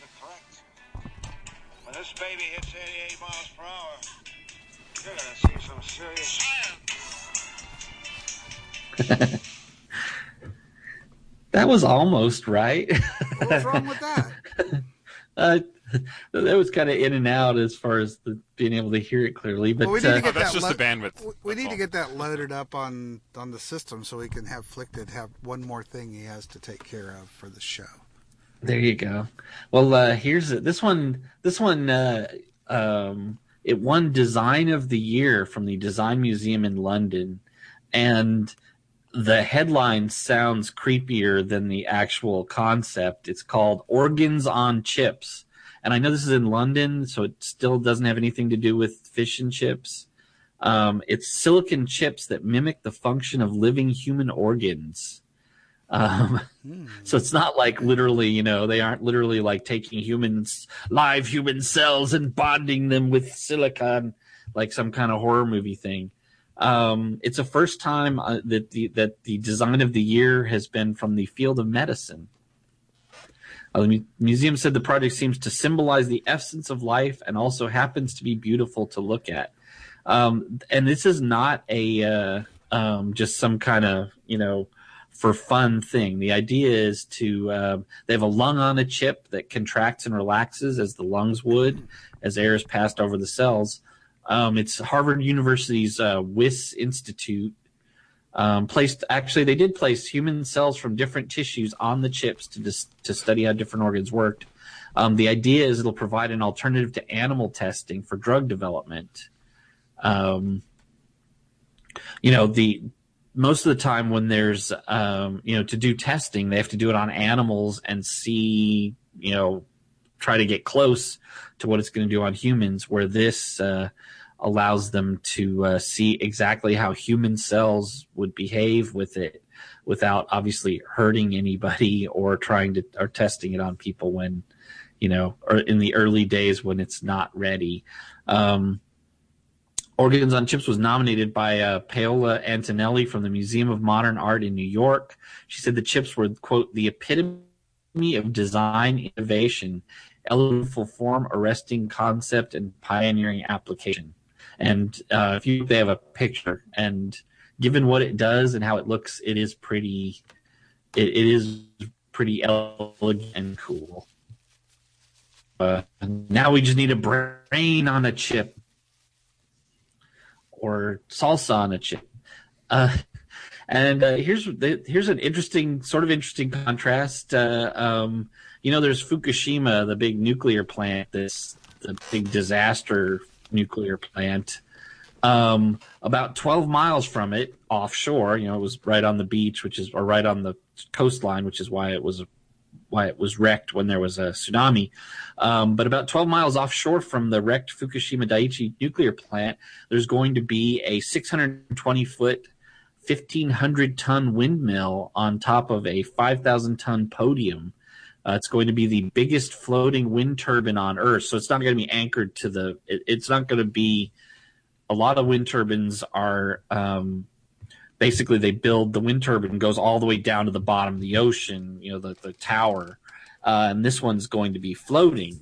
When this baby hits 88 miles per hour, you're going to see some serious science. That was almost right. What's wrong with that? That was kind of in and out as far as being able to hear it clearly. But we need to get that's just the bandwidth. We need to get that loaded up on the system so we can have Flickted have one more thing he has to take care of for the show. There you go. Well, here's it. This one, it won Design of the Year from the Design Museum in London, and the headline sounds creepier than the actual concept. It's called Organs on Chips. And I know this is in London, so it still doesn't have anything to do with fish and chips. It's silicon chips that mimic the function of living human organs. So it's not like literally, they aren't literally like taking live human cells and bonding them with silicon like some kind of horror movie thing. It's the first time that the Design of the Year has been from the field of medicine. The museum said the project seems to symbolize the essence of life and also happens to be beautiful to look at. And this is not a just some kind of, for fun thing. The idea is they have a lung on a chip that contracts and relaxes as the lungs would as air is passed over the cells. It's Harvard University's Wyss Institute. They did place human cells from different tissues on the chips to study how different organs worked. The idea is it'll provide an alternative to animal testing for drug development. Most of the time when there's, to do testing, they have to do it on animals and see, try to get close to what it's going to do on humans, where this allows them to see exactly how human cells would behave with it without obviously hurting anybody or testing it on people when, or in the early days when it's not ready. Organs on Chips was nominated by Paola Antonelli from the Museum of Modern Art in New York. She said the chips were, quote, the epitome of design innovation, elegant form, arresting concept, and pioneering application. And they have a picture, and given what it does and how it looks, it is pretty elegant and cool. Now we just need a brain on a chip or salsa on a chip. And here's an interesting contrast. There's Fukushima, the big nuclear plant, the big disaster nuclear plant. About 12 miles from it, offshore, it was right on the beach, or right on the coastline, which is why it was wrecked when there was a tsunami. But about 12 miles offshore from the wrecked Fukushima Daiichi nuclear plant, there's going to be a 620-foot, 1,500-ton windmill on top of a 5,000-ton podium. It's going to be the biggest floating wind turbine on Earth. So it's not going to be anchored to it's not going to be, a lot of wind turbines are, basically they build, the wind turbine goes all the way down to the bottom of the ocean, the tower. And this one's going to be floating.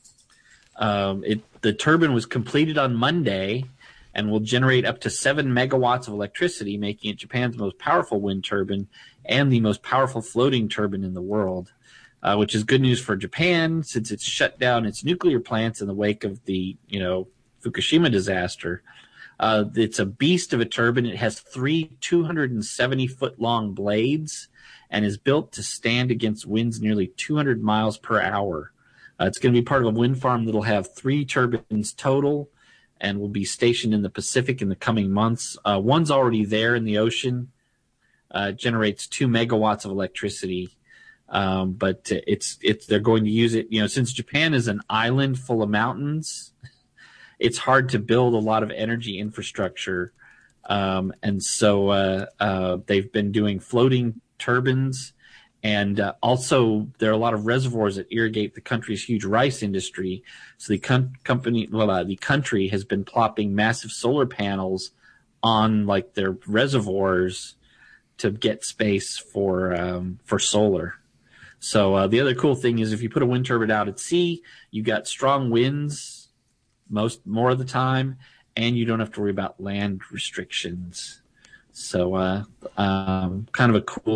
The turbine was completed on Monday and will generate up to 7 megawatts of electricity, making it Japan's most powerful wind turbine and the most powerful floating turbine in the world, which is good news for Japan since it's shut down its nuclear plants in the wake of the, Fukushima disaster. It's a beast of a turbine. It has 3 270-foot-long blades and is built to stand against winds nearly 200 miles per hour. It's going to be part of a wind farm that will have 3 turbines total and will be stationed in the Pacific in the coming months. One's already there in the ocean. Generates 2 megawatts of electricity. But they're going to use it, since Japan is an island full of mountains, it's hard to build a lot of energy infrastructure. And so they've been doing floating turbines. And also there are a lot of reservoirs that irrigate the country's huge rice industry. So the country has been plopping massive solar panels on their reservoirs to get space for solar. So the other cool thing is if you put a wind turbine out at sea, you got strong winds more of the time, and you don't have to worry about land restrictions. So kind of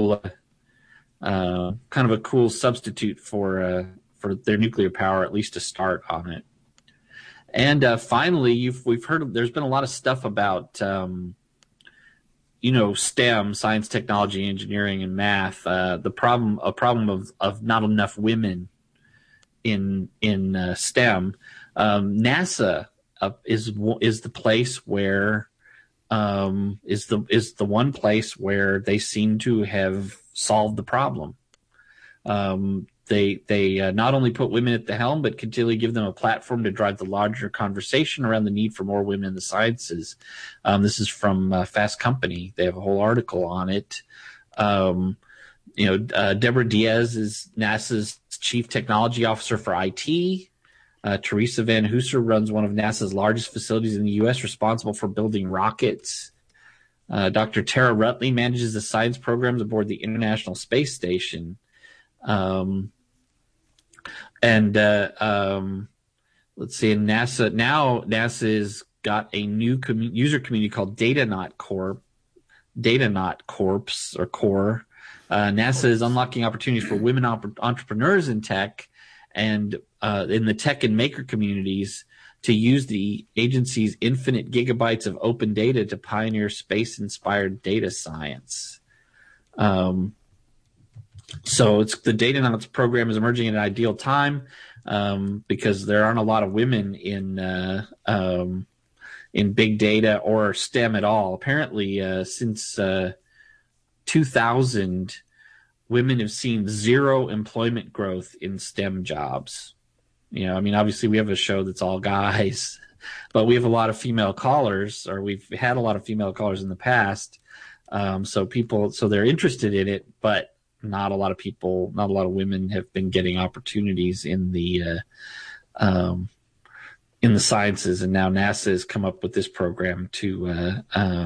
a cool substitute for their nuclear power, at least to start on it. And finally, we've heard there's been a lot of stuff about STEM, science, technology, engineering, and math. A problem of not enough women in STEM. NASA is the place where is the one place where they seem to have solved the problem. They not only put women at the helm, but continually give them a platform to drive the larger conversation around the need for more women in the sciences. This is from Fast Company. They have a whole article on it. Deborah Diaz is NASA's chief technology officer for IT. Teresa Van Hooser runs one of NASA's largest facilities in the U.S., responsible for building rockets. Dr. Tara Rutley manages the science programs aboard the International Space Station. Let's see, in NASA's got a new user community called Datanaut Corps. NASA is unlocking opportunities for women entrepreneurs in tech and in the tech and maker communities to use the agency's infinite gigabytes of open data to pioneer space-inspired data science. So the Datanauts program is emerging at an ideal time because there aren't a lot of women in big data or STEM at all. Apparently, since 2000, women have seen zero employment growth in STEM jobs. Obviously we have a show that's all guys, but we have a lot of female callers, or we've had a lot of female callers in the past. So they're interested in it, but not a lot of women have been getting opportunities in the sciences. And now NASA has come up with this program to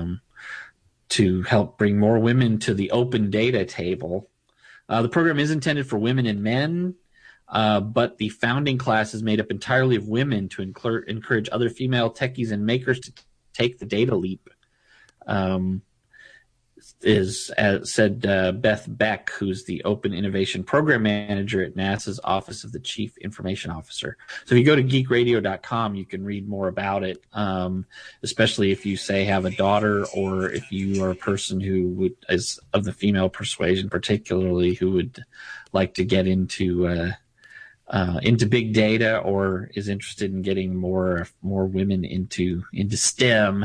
help bring more women to the open data table. The program is intended for women and men, but the founding class is made up entirely of women to encourage other female techies and makers to take the data leap. said Beth Beck, who's the Open Innovation Program Manager at NASA's Office of the Chief Information Officer. So if you go to geekradio.com, you can read more about it, especially if you, say, have a daughter, or if you are a person who is of the female persuasion particularly, who would like to get into big data, or is interested in getting more women into STEM.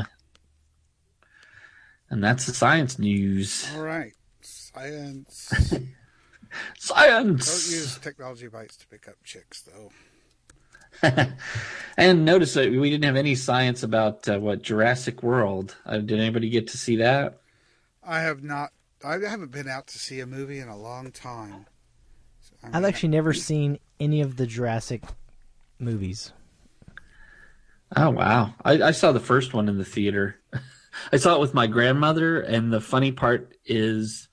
And that's the science news. All right. Science. Science. Don't use Technology Bites to pick up chicks, though. And notice that we didn't have any science about Jurassic World. Did anybody get to see that? I have not. I haven't been out to see a movie in a long time. So, I've actually never seen any of the Jurassic movies. Oh, wow. I saw the first one in the theater. I saw it with my grandmother, and the funny part is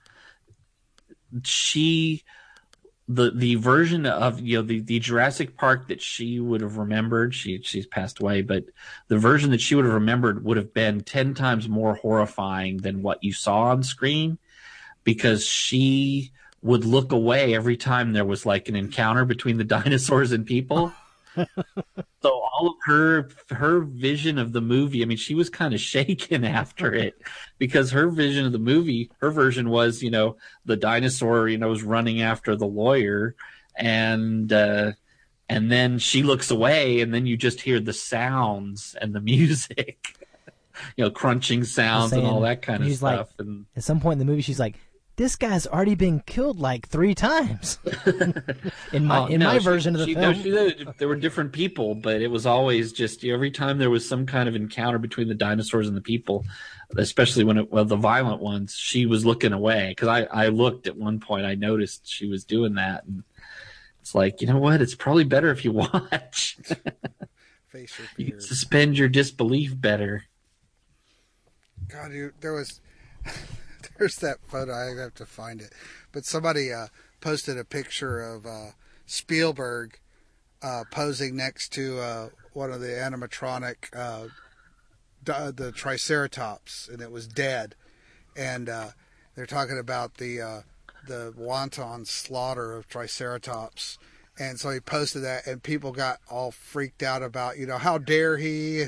the version of the Jurassic Park that she would have remembered, she's passed away, but the version that she would have remembered would have been 10 times more horrifying than what you saw on screen, because she would look away every time there was like an encounter between the dinosaurs and people. So all of her vision of the movie, I mean, she was kind of shaken after it, because her vision of the movie, her version was, the dinosaur, was running after the lawyer, and then she looks away, and then you just hear the sounds and the music, crunching sounds and all that kind of stuff. Like, and at some point in the movie, she's like, "This guy's already been killed like 3 times." in my version of the film, there were different people, but it was always just every time there was some kind of encounter between the dinosaurs and the people, especially when the violent ones, she was looking away. Because I looked at one point, I noticed she was doing that, and it's like, you know what? It's probably better if you watch. Face your fears. You can suspend your disbelief better. God, there's that photo. I have to find it. But somebody posted a picture of Spielberg posing next to one of the animatronic, the Triceratops, and it was dead. And they're talking about the wanton slaughter of Triceratops. And so he posted that, and people got all freaked out about, how dare he?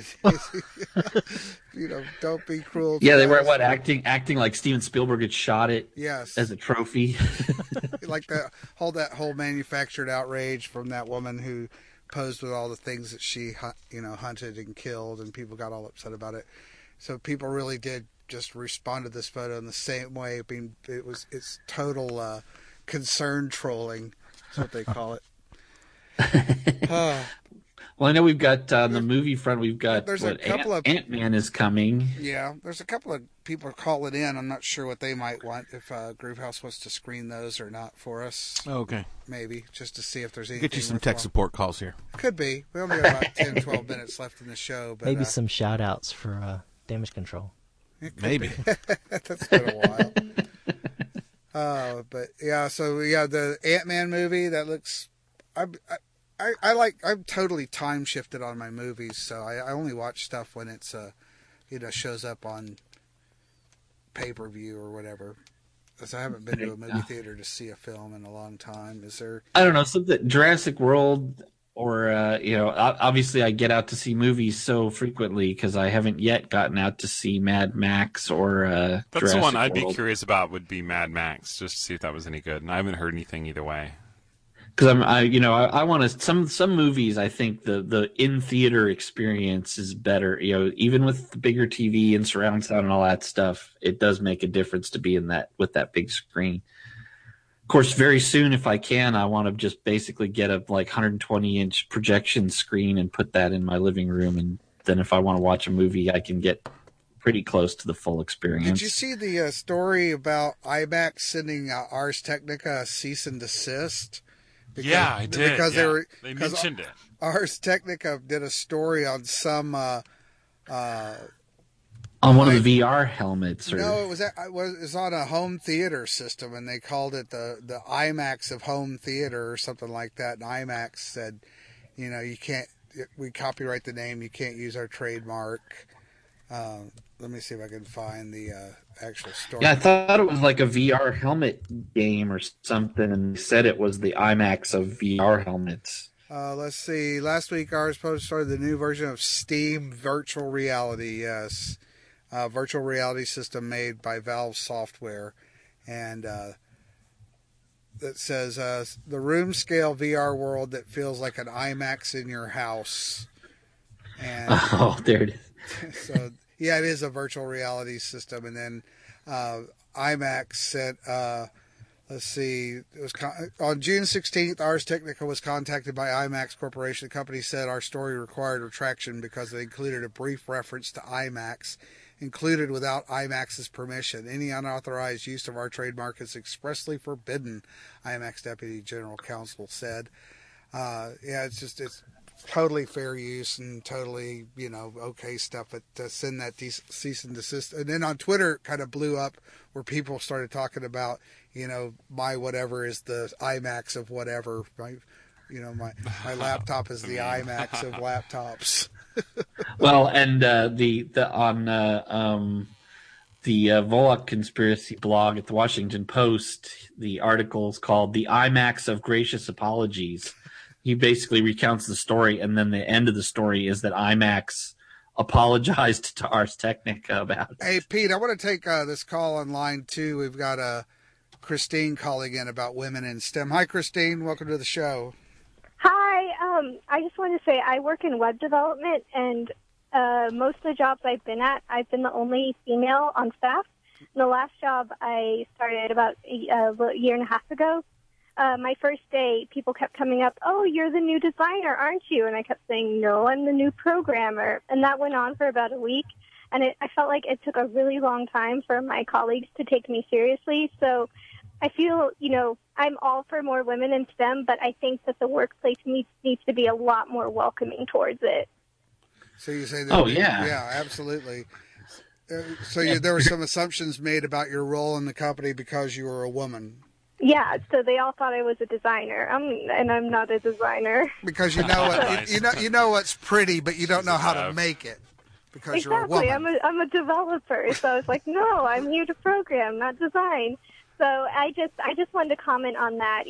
Don't be cruel. Yeah, they were acting like Steven Spielberg had shot it. Yes. As a trophy. Like that whole manufactured outrage from that woman who posed with all the things that she hunted and killed, and people got all upset about it. So people really did just respond to this photo in the same way. It's total concern trolling. That's what they call it. Well, I know we've got on the movie front. We've got Ant-Man is coming. Yeah, there's a couple of people calling in. I'm not sure what they might want, if Groovehouse wants to screen those or not for us. Okay, maybe just to see if there's anything. Get you some tech support calls here. Could be. We only got about 10, 12 minutes left in the show, but maybe some shout outs for Damage Control. Maybe. That's been a while. But yeah, so we got the Ant-Man movie that looks. I'm totally time shifted on my movies, so I only watch stuff when it's shows up on pay-per-view or whatever. Because I haven't been to a movie theater to see a film in a long time. Is there? I don't know, something Jurassic World, or obviously I get out to see movies so frequently because I haven't yet gotten out to see Mad Max or That's Jurassic the one I'd World. be curious about. Would be Mad Max, just to see if that was any good. And I haven't heard anything either way. Because I want to some movies. I think the in theater experience is better. Even with the bigger TV and surround sound and all that stuff, it does make a difference to be in that with that big screen. Of course, very soon, if I can, I want to just basically get a 120-inch projection screen and put that in my living room, and then if I want to watch a movie, I can get pretty close to the full experience. Did you see the story about IMAX sending Ars Technica a cease and desist? Yeah, I did. Because they mentioned it. Ars Technica did a story on some on one of the VR helmets. No, it was on a home theater system, and they called it the IMAX of home theater or something like that. And IMAX said, you can't. We copyright the name. You can't use our trademark. Let me see if I can find the actual story. Yeah, I thought it was like a VR helmet game or something, and they said it was the IMAX of VR helmets. Let's see. Last week, ours started the new version of Steam Virtual Reality. Yes, virtual reality system made by Valve Software, and that says the room scale VR world that feels like an IMAX in your house. And oh, there it is. So yeah, it is a virtual reality system, and then IMAX sent. Let's see. It was on June 16th. Ars Technica was contacted by IMAX Corporation. The company said our story required retraction because it included a brief reference to IMAX, included without IMAX's permission. Any unauthorized use of our trademark is expressly forbidden, IMAX Deputy General Counsel said. It's totally fair use and totally, okay stuff, but to send that cease and desist. And then on Twitter, it kind of blew up where people started talking about, my whatever is the IMAX of whatever. My laptop is the IMAX of laptops. Well, and the Volokh conspiracy blog at the Washington Post, the article is called "The IMAX of Gracious Apologies." He basically recounts the story, and then the end of the story is that IMAX apologized to Ars Technica about it. Hey, Pete, I want to take this call on line 2. We've got Christine calling in about women in STEM. Hi, Christine. Welcome to the show. Hi. I just wanted to say I work in web development, and most of the jobs I've been at, I've been the only female on staff. And the last job I started about a year and a half ago, my first day, people kept coming up, "Oh, you're the new designer, aren't you?" And I kept saying, "No, I'm the new programmer." And that went on for about a week. And I felt like it took a really long time for my colleagues to take me seriously. So I feel, I'm all for more women in STEM, but I think that the workplace needs to be a lot more welcoming towards it. So you say that? Oh, yeah. Yeah, absolutely. There were some assumptions made about your role in the company because you were a woman. Yeah, so they all thought I was a designer, and I'm not a designer. Because you know what's pretty, but you don't know how to make it. Because you're a woman. Exactly, I'm a developer, so I was like, no, I'm here to program, not design. So I just wanted to comment on that.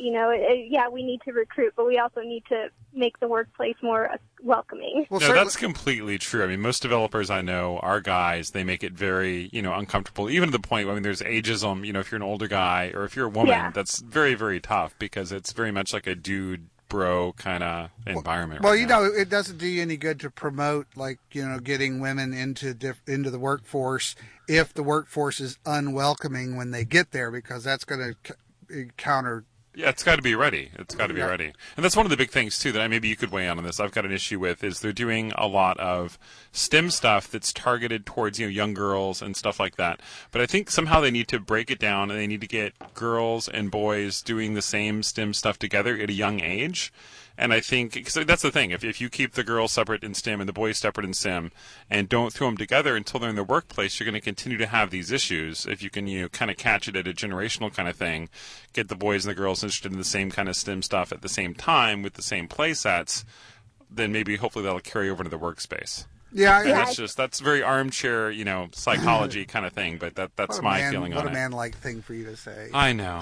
We need to recruit, but we also need to make the workplace more welcoming. Well, no, that's completely true. I mean, most developers I know are guys. They make it very, uncomfortable, even to the point, there's ageism, if you're an older guy or if you're a woman, that's very, very tough because it's very much like a dude bro kind of environment. Well, it doesn't do you any good to promote, getting women into the workforce if the workforce is unwelcoming when they get there, because that's going to counter. Yeah, it's got to be ready. It's got to be ready. And that's one of the big things, too, that maybe you could weigh in on this. I've got an issue with is they're doing a lot of STEM stuff that's targeted towards, young girls and stuff like that. But I think somehow they need to break it down and they need to get girls and boys doing the same STEM stuff together at a young age. And I think, so that's the thing, if you keep the girls separate in STEM and the boys separate in STEM and don't throw them together until they're in the workplace, you're going to continue to have these issues. If you can, kind of catch it at a generational kind of thing, get the boys and the girls interested in the same kind of STEM stuff at the same time with the same play sets, then maybe hopefully that'll carry over to the workspace. Yeah, that's very armchair, psychology kind of thing. But that's my feeling on it. What a man-like thing for you to say. I know.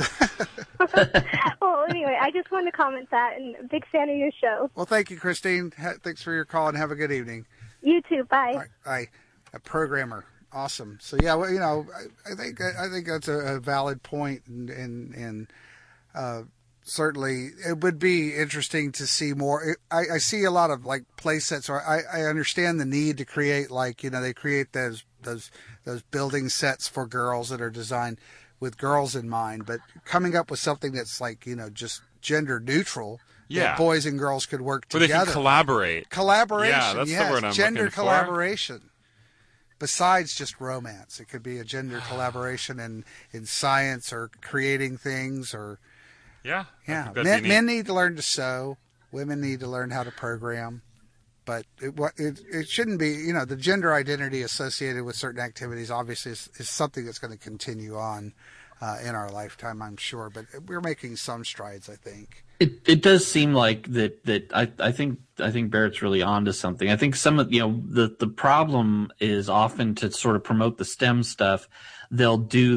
Well, anyway, I just wanted to comment that, and a big fan of your show. Well, thank you, Christine. Thanks for your call, and have a good evening. You too. Bye. Bye. A programmer, awesome. So yeah, well, I think that's a valid point, and certainly it would be interesting to see more. I see a lot of play sets, or I understand the need to create they create those building sets for girls that are designed with girls in mind, but coming up with something that's just gender neutral. Yeah, that boys and girls could work together. Where they can collaborate. Collaboration. Yeah, that's yes. the word I'm gender looking collaboration. For. Besides just romance, it could be a gender collaboration in science or creating things or. Yeah. Men need to learn to sew. Women need to learn how to program. But it shouldn't be, the gender identity associated with certain activities obviously is something that's going to continue on in our lifetime, I'm sure. But we're making some strides, I think. It does seem like that. I think Barrett's really onto something. I think some of the problem is often to sort of promote the STEM stuff. They'll do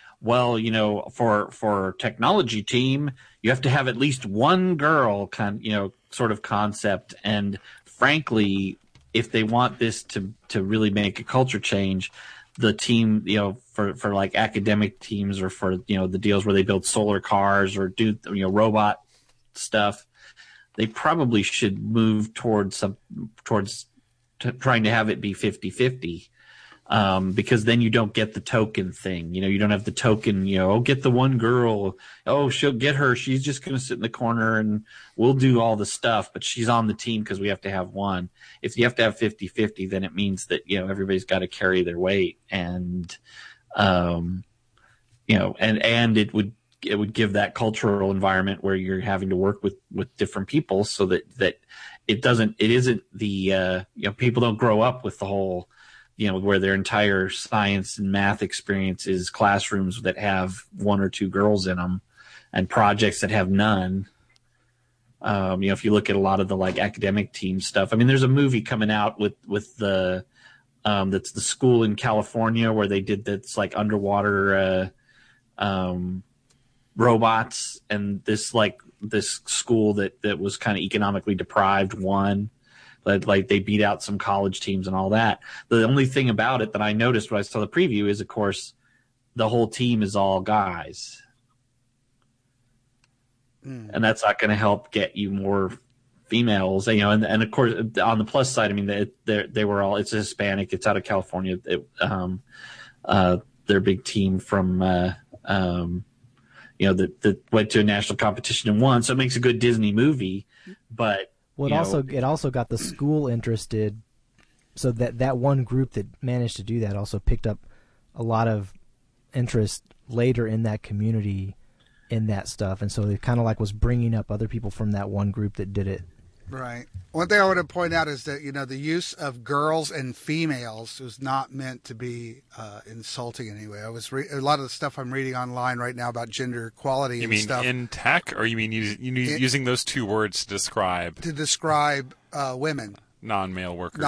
for technology team, you have to have at least one girl sort of concept. And frankly, if they want this to really make a culture change, the team, for like academic teams or for, the deals where they build solar cars or do, robot stuff, they probably should move towards trying to have it be 50-50. Because then you don't get the token thing. You don't have the token, get the one girl. Oh, she'll get her. She's just going to sit in the corner and we'll do all the stuff, but she's on the team because we have to have one. If you have to have 50-50, then it means that, everybody's got to carry their weight. And, and it would give that cultural environment where you're having to work with different people so that it isn't the, people don't grow up with the whole, where their entire science and math experience is classrooms that have one or two girls in them and projects that have none. If you look at a lot of the like academic team stuff, I mean, there's a movie coming out with the, that's the school in California where they did that's like underwater, robots, and this school that was kind of economically deprived won. Like they beat out some college teams and all that. The only thing about it that I noticed when I saw the preview is, of course, the whole team is all guys. And that's not going to help get you more females, and of course, on the plus side, I mean, they were all, it's Hispanic, it's out of California. They're a big team from, that went to a national competition and won. So it makes a good Disney movie, but, well, it also got the school interested, so that one group that managed to do that also picked up a lot of interest later in that community in that stuff, and so it kind of like was bringing up other people from that one group that did it. Right. One thing I want to point out is that the use of girls and females was not meant to be insulting in any way. A lot of the stuff I'm reading online right now about gender equality you and mean stuff. In tech, or you mean using those two words to describe women, non-male workers,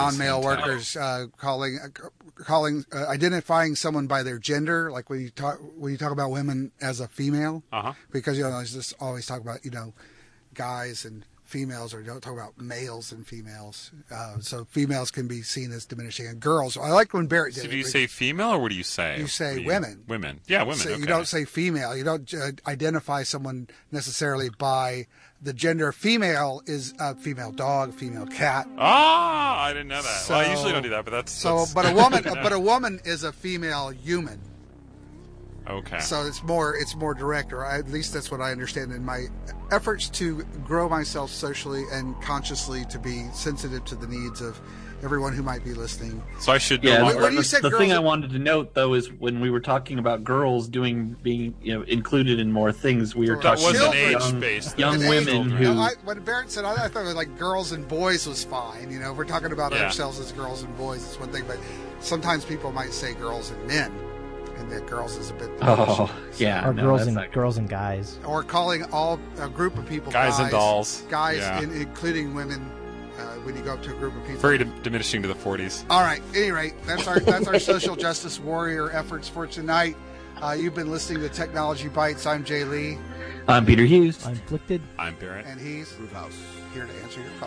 identifying someone by their gender, like when you talk about women as a female, because there's this always talk about guys and females, or don't talk about males and females. So females can be seen as diminishing, and girls. I like when Barrett did it. So do you say female, or what do you say? You say women. Women. Yeah, women. So okay. You don't say female. You don't identify someone necessarily by the gender. Female is a female dog, female cat. Ah, I didn't know that. So, well, I usually don't do that, but that's but a woman, but a woman is a female human. Okay. So it's more direct, or at least that's what I understand in my efforts to grow myself socially and consciously to be sensitive to the needs of everyone who might be listening. So I should. Yeah. The thing I wanted to note though is when we were talking about girls being included in more things, we were talking about young women who. When Barrett said, I thought it was like girls and boys was fine. If we're talking about ourselves as girls and boys, it's one thing, but sometimes people might say girls and men. And that girls is a bit. Or girls and guys. Or calling a group of people guys and dolls. Guys, including women. When you go up to a group of people, very diminishing to the 40s. All right. At any rate, that's our social justice warrior efforts for tonight. You've been listening to Technology Bites. I'm Jay Lee. I'm Peter Hughes. I'm Flickted. I'm Barrett. And he's Ruth House, here to answer your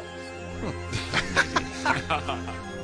calls.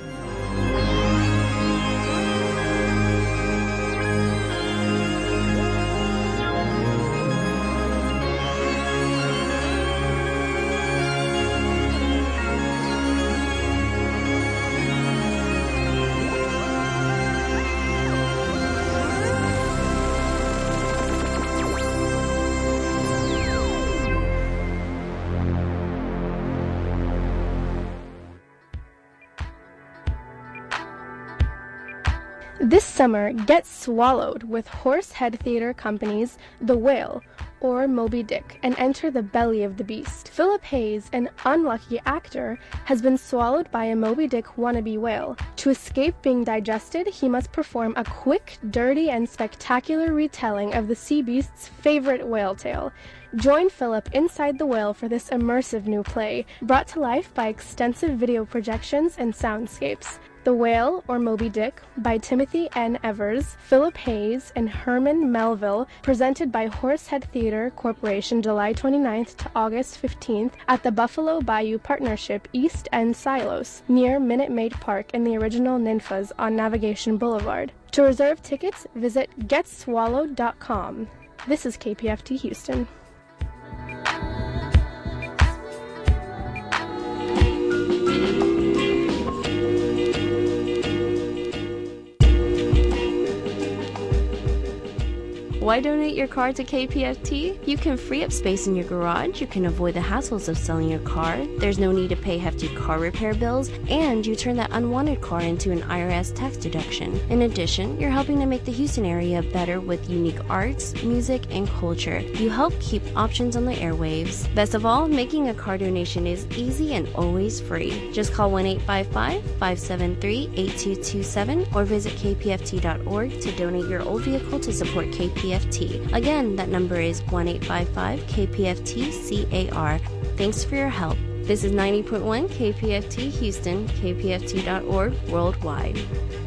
This summer, get swallowed with Horsehead Theater Company's The Whale, or Moby Dick, and enter the belly of the beast. Philip Hayes, an unlucky actor, has been swallowed by a Moby Dick wannabe whale. To escape being digested, he must perform a quick, dirty, and spectacular retelling of the sea beast's favorite whale tale. Join Philip inside the whale for this immersive new play, brought to life by extensive video projections and soundscapes. The Whale, or Moby Dick, by Timothy N. Evers, Philip Hayes, and Herman Melville, presented by Horsehead Theater Corporation July 29th to August 15th at the Buffalo Bayou Partnership East End Silos, near Minute Maid Park in the original Ninfas on Navigation Boulevard. To reserve tickets, visit getswallowed.com. This is KPFT Houston. Why donate your car to KPFT? You can free up space in your garage, you can avoid the hassles of selling your car, there's no need to pay hefty car repair bills, and you turn that unwanted car into an IRS tax deduction. In addition, you're helping to make the Houston area better with unique arts, music, and culture. You help keep options on the airwaves. Best of all, making a car donation is easy and always free. Just call 1-855-573-8227 or visit kpft.org to donate your old vehicle to support KPFT. Again, that number is 1-855-KPFT-CAR. Thanks for your help. This is 90.1 KPFT Houston, kpft.org worldwide.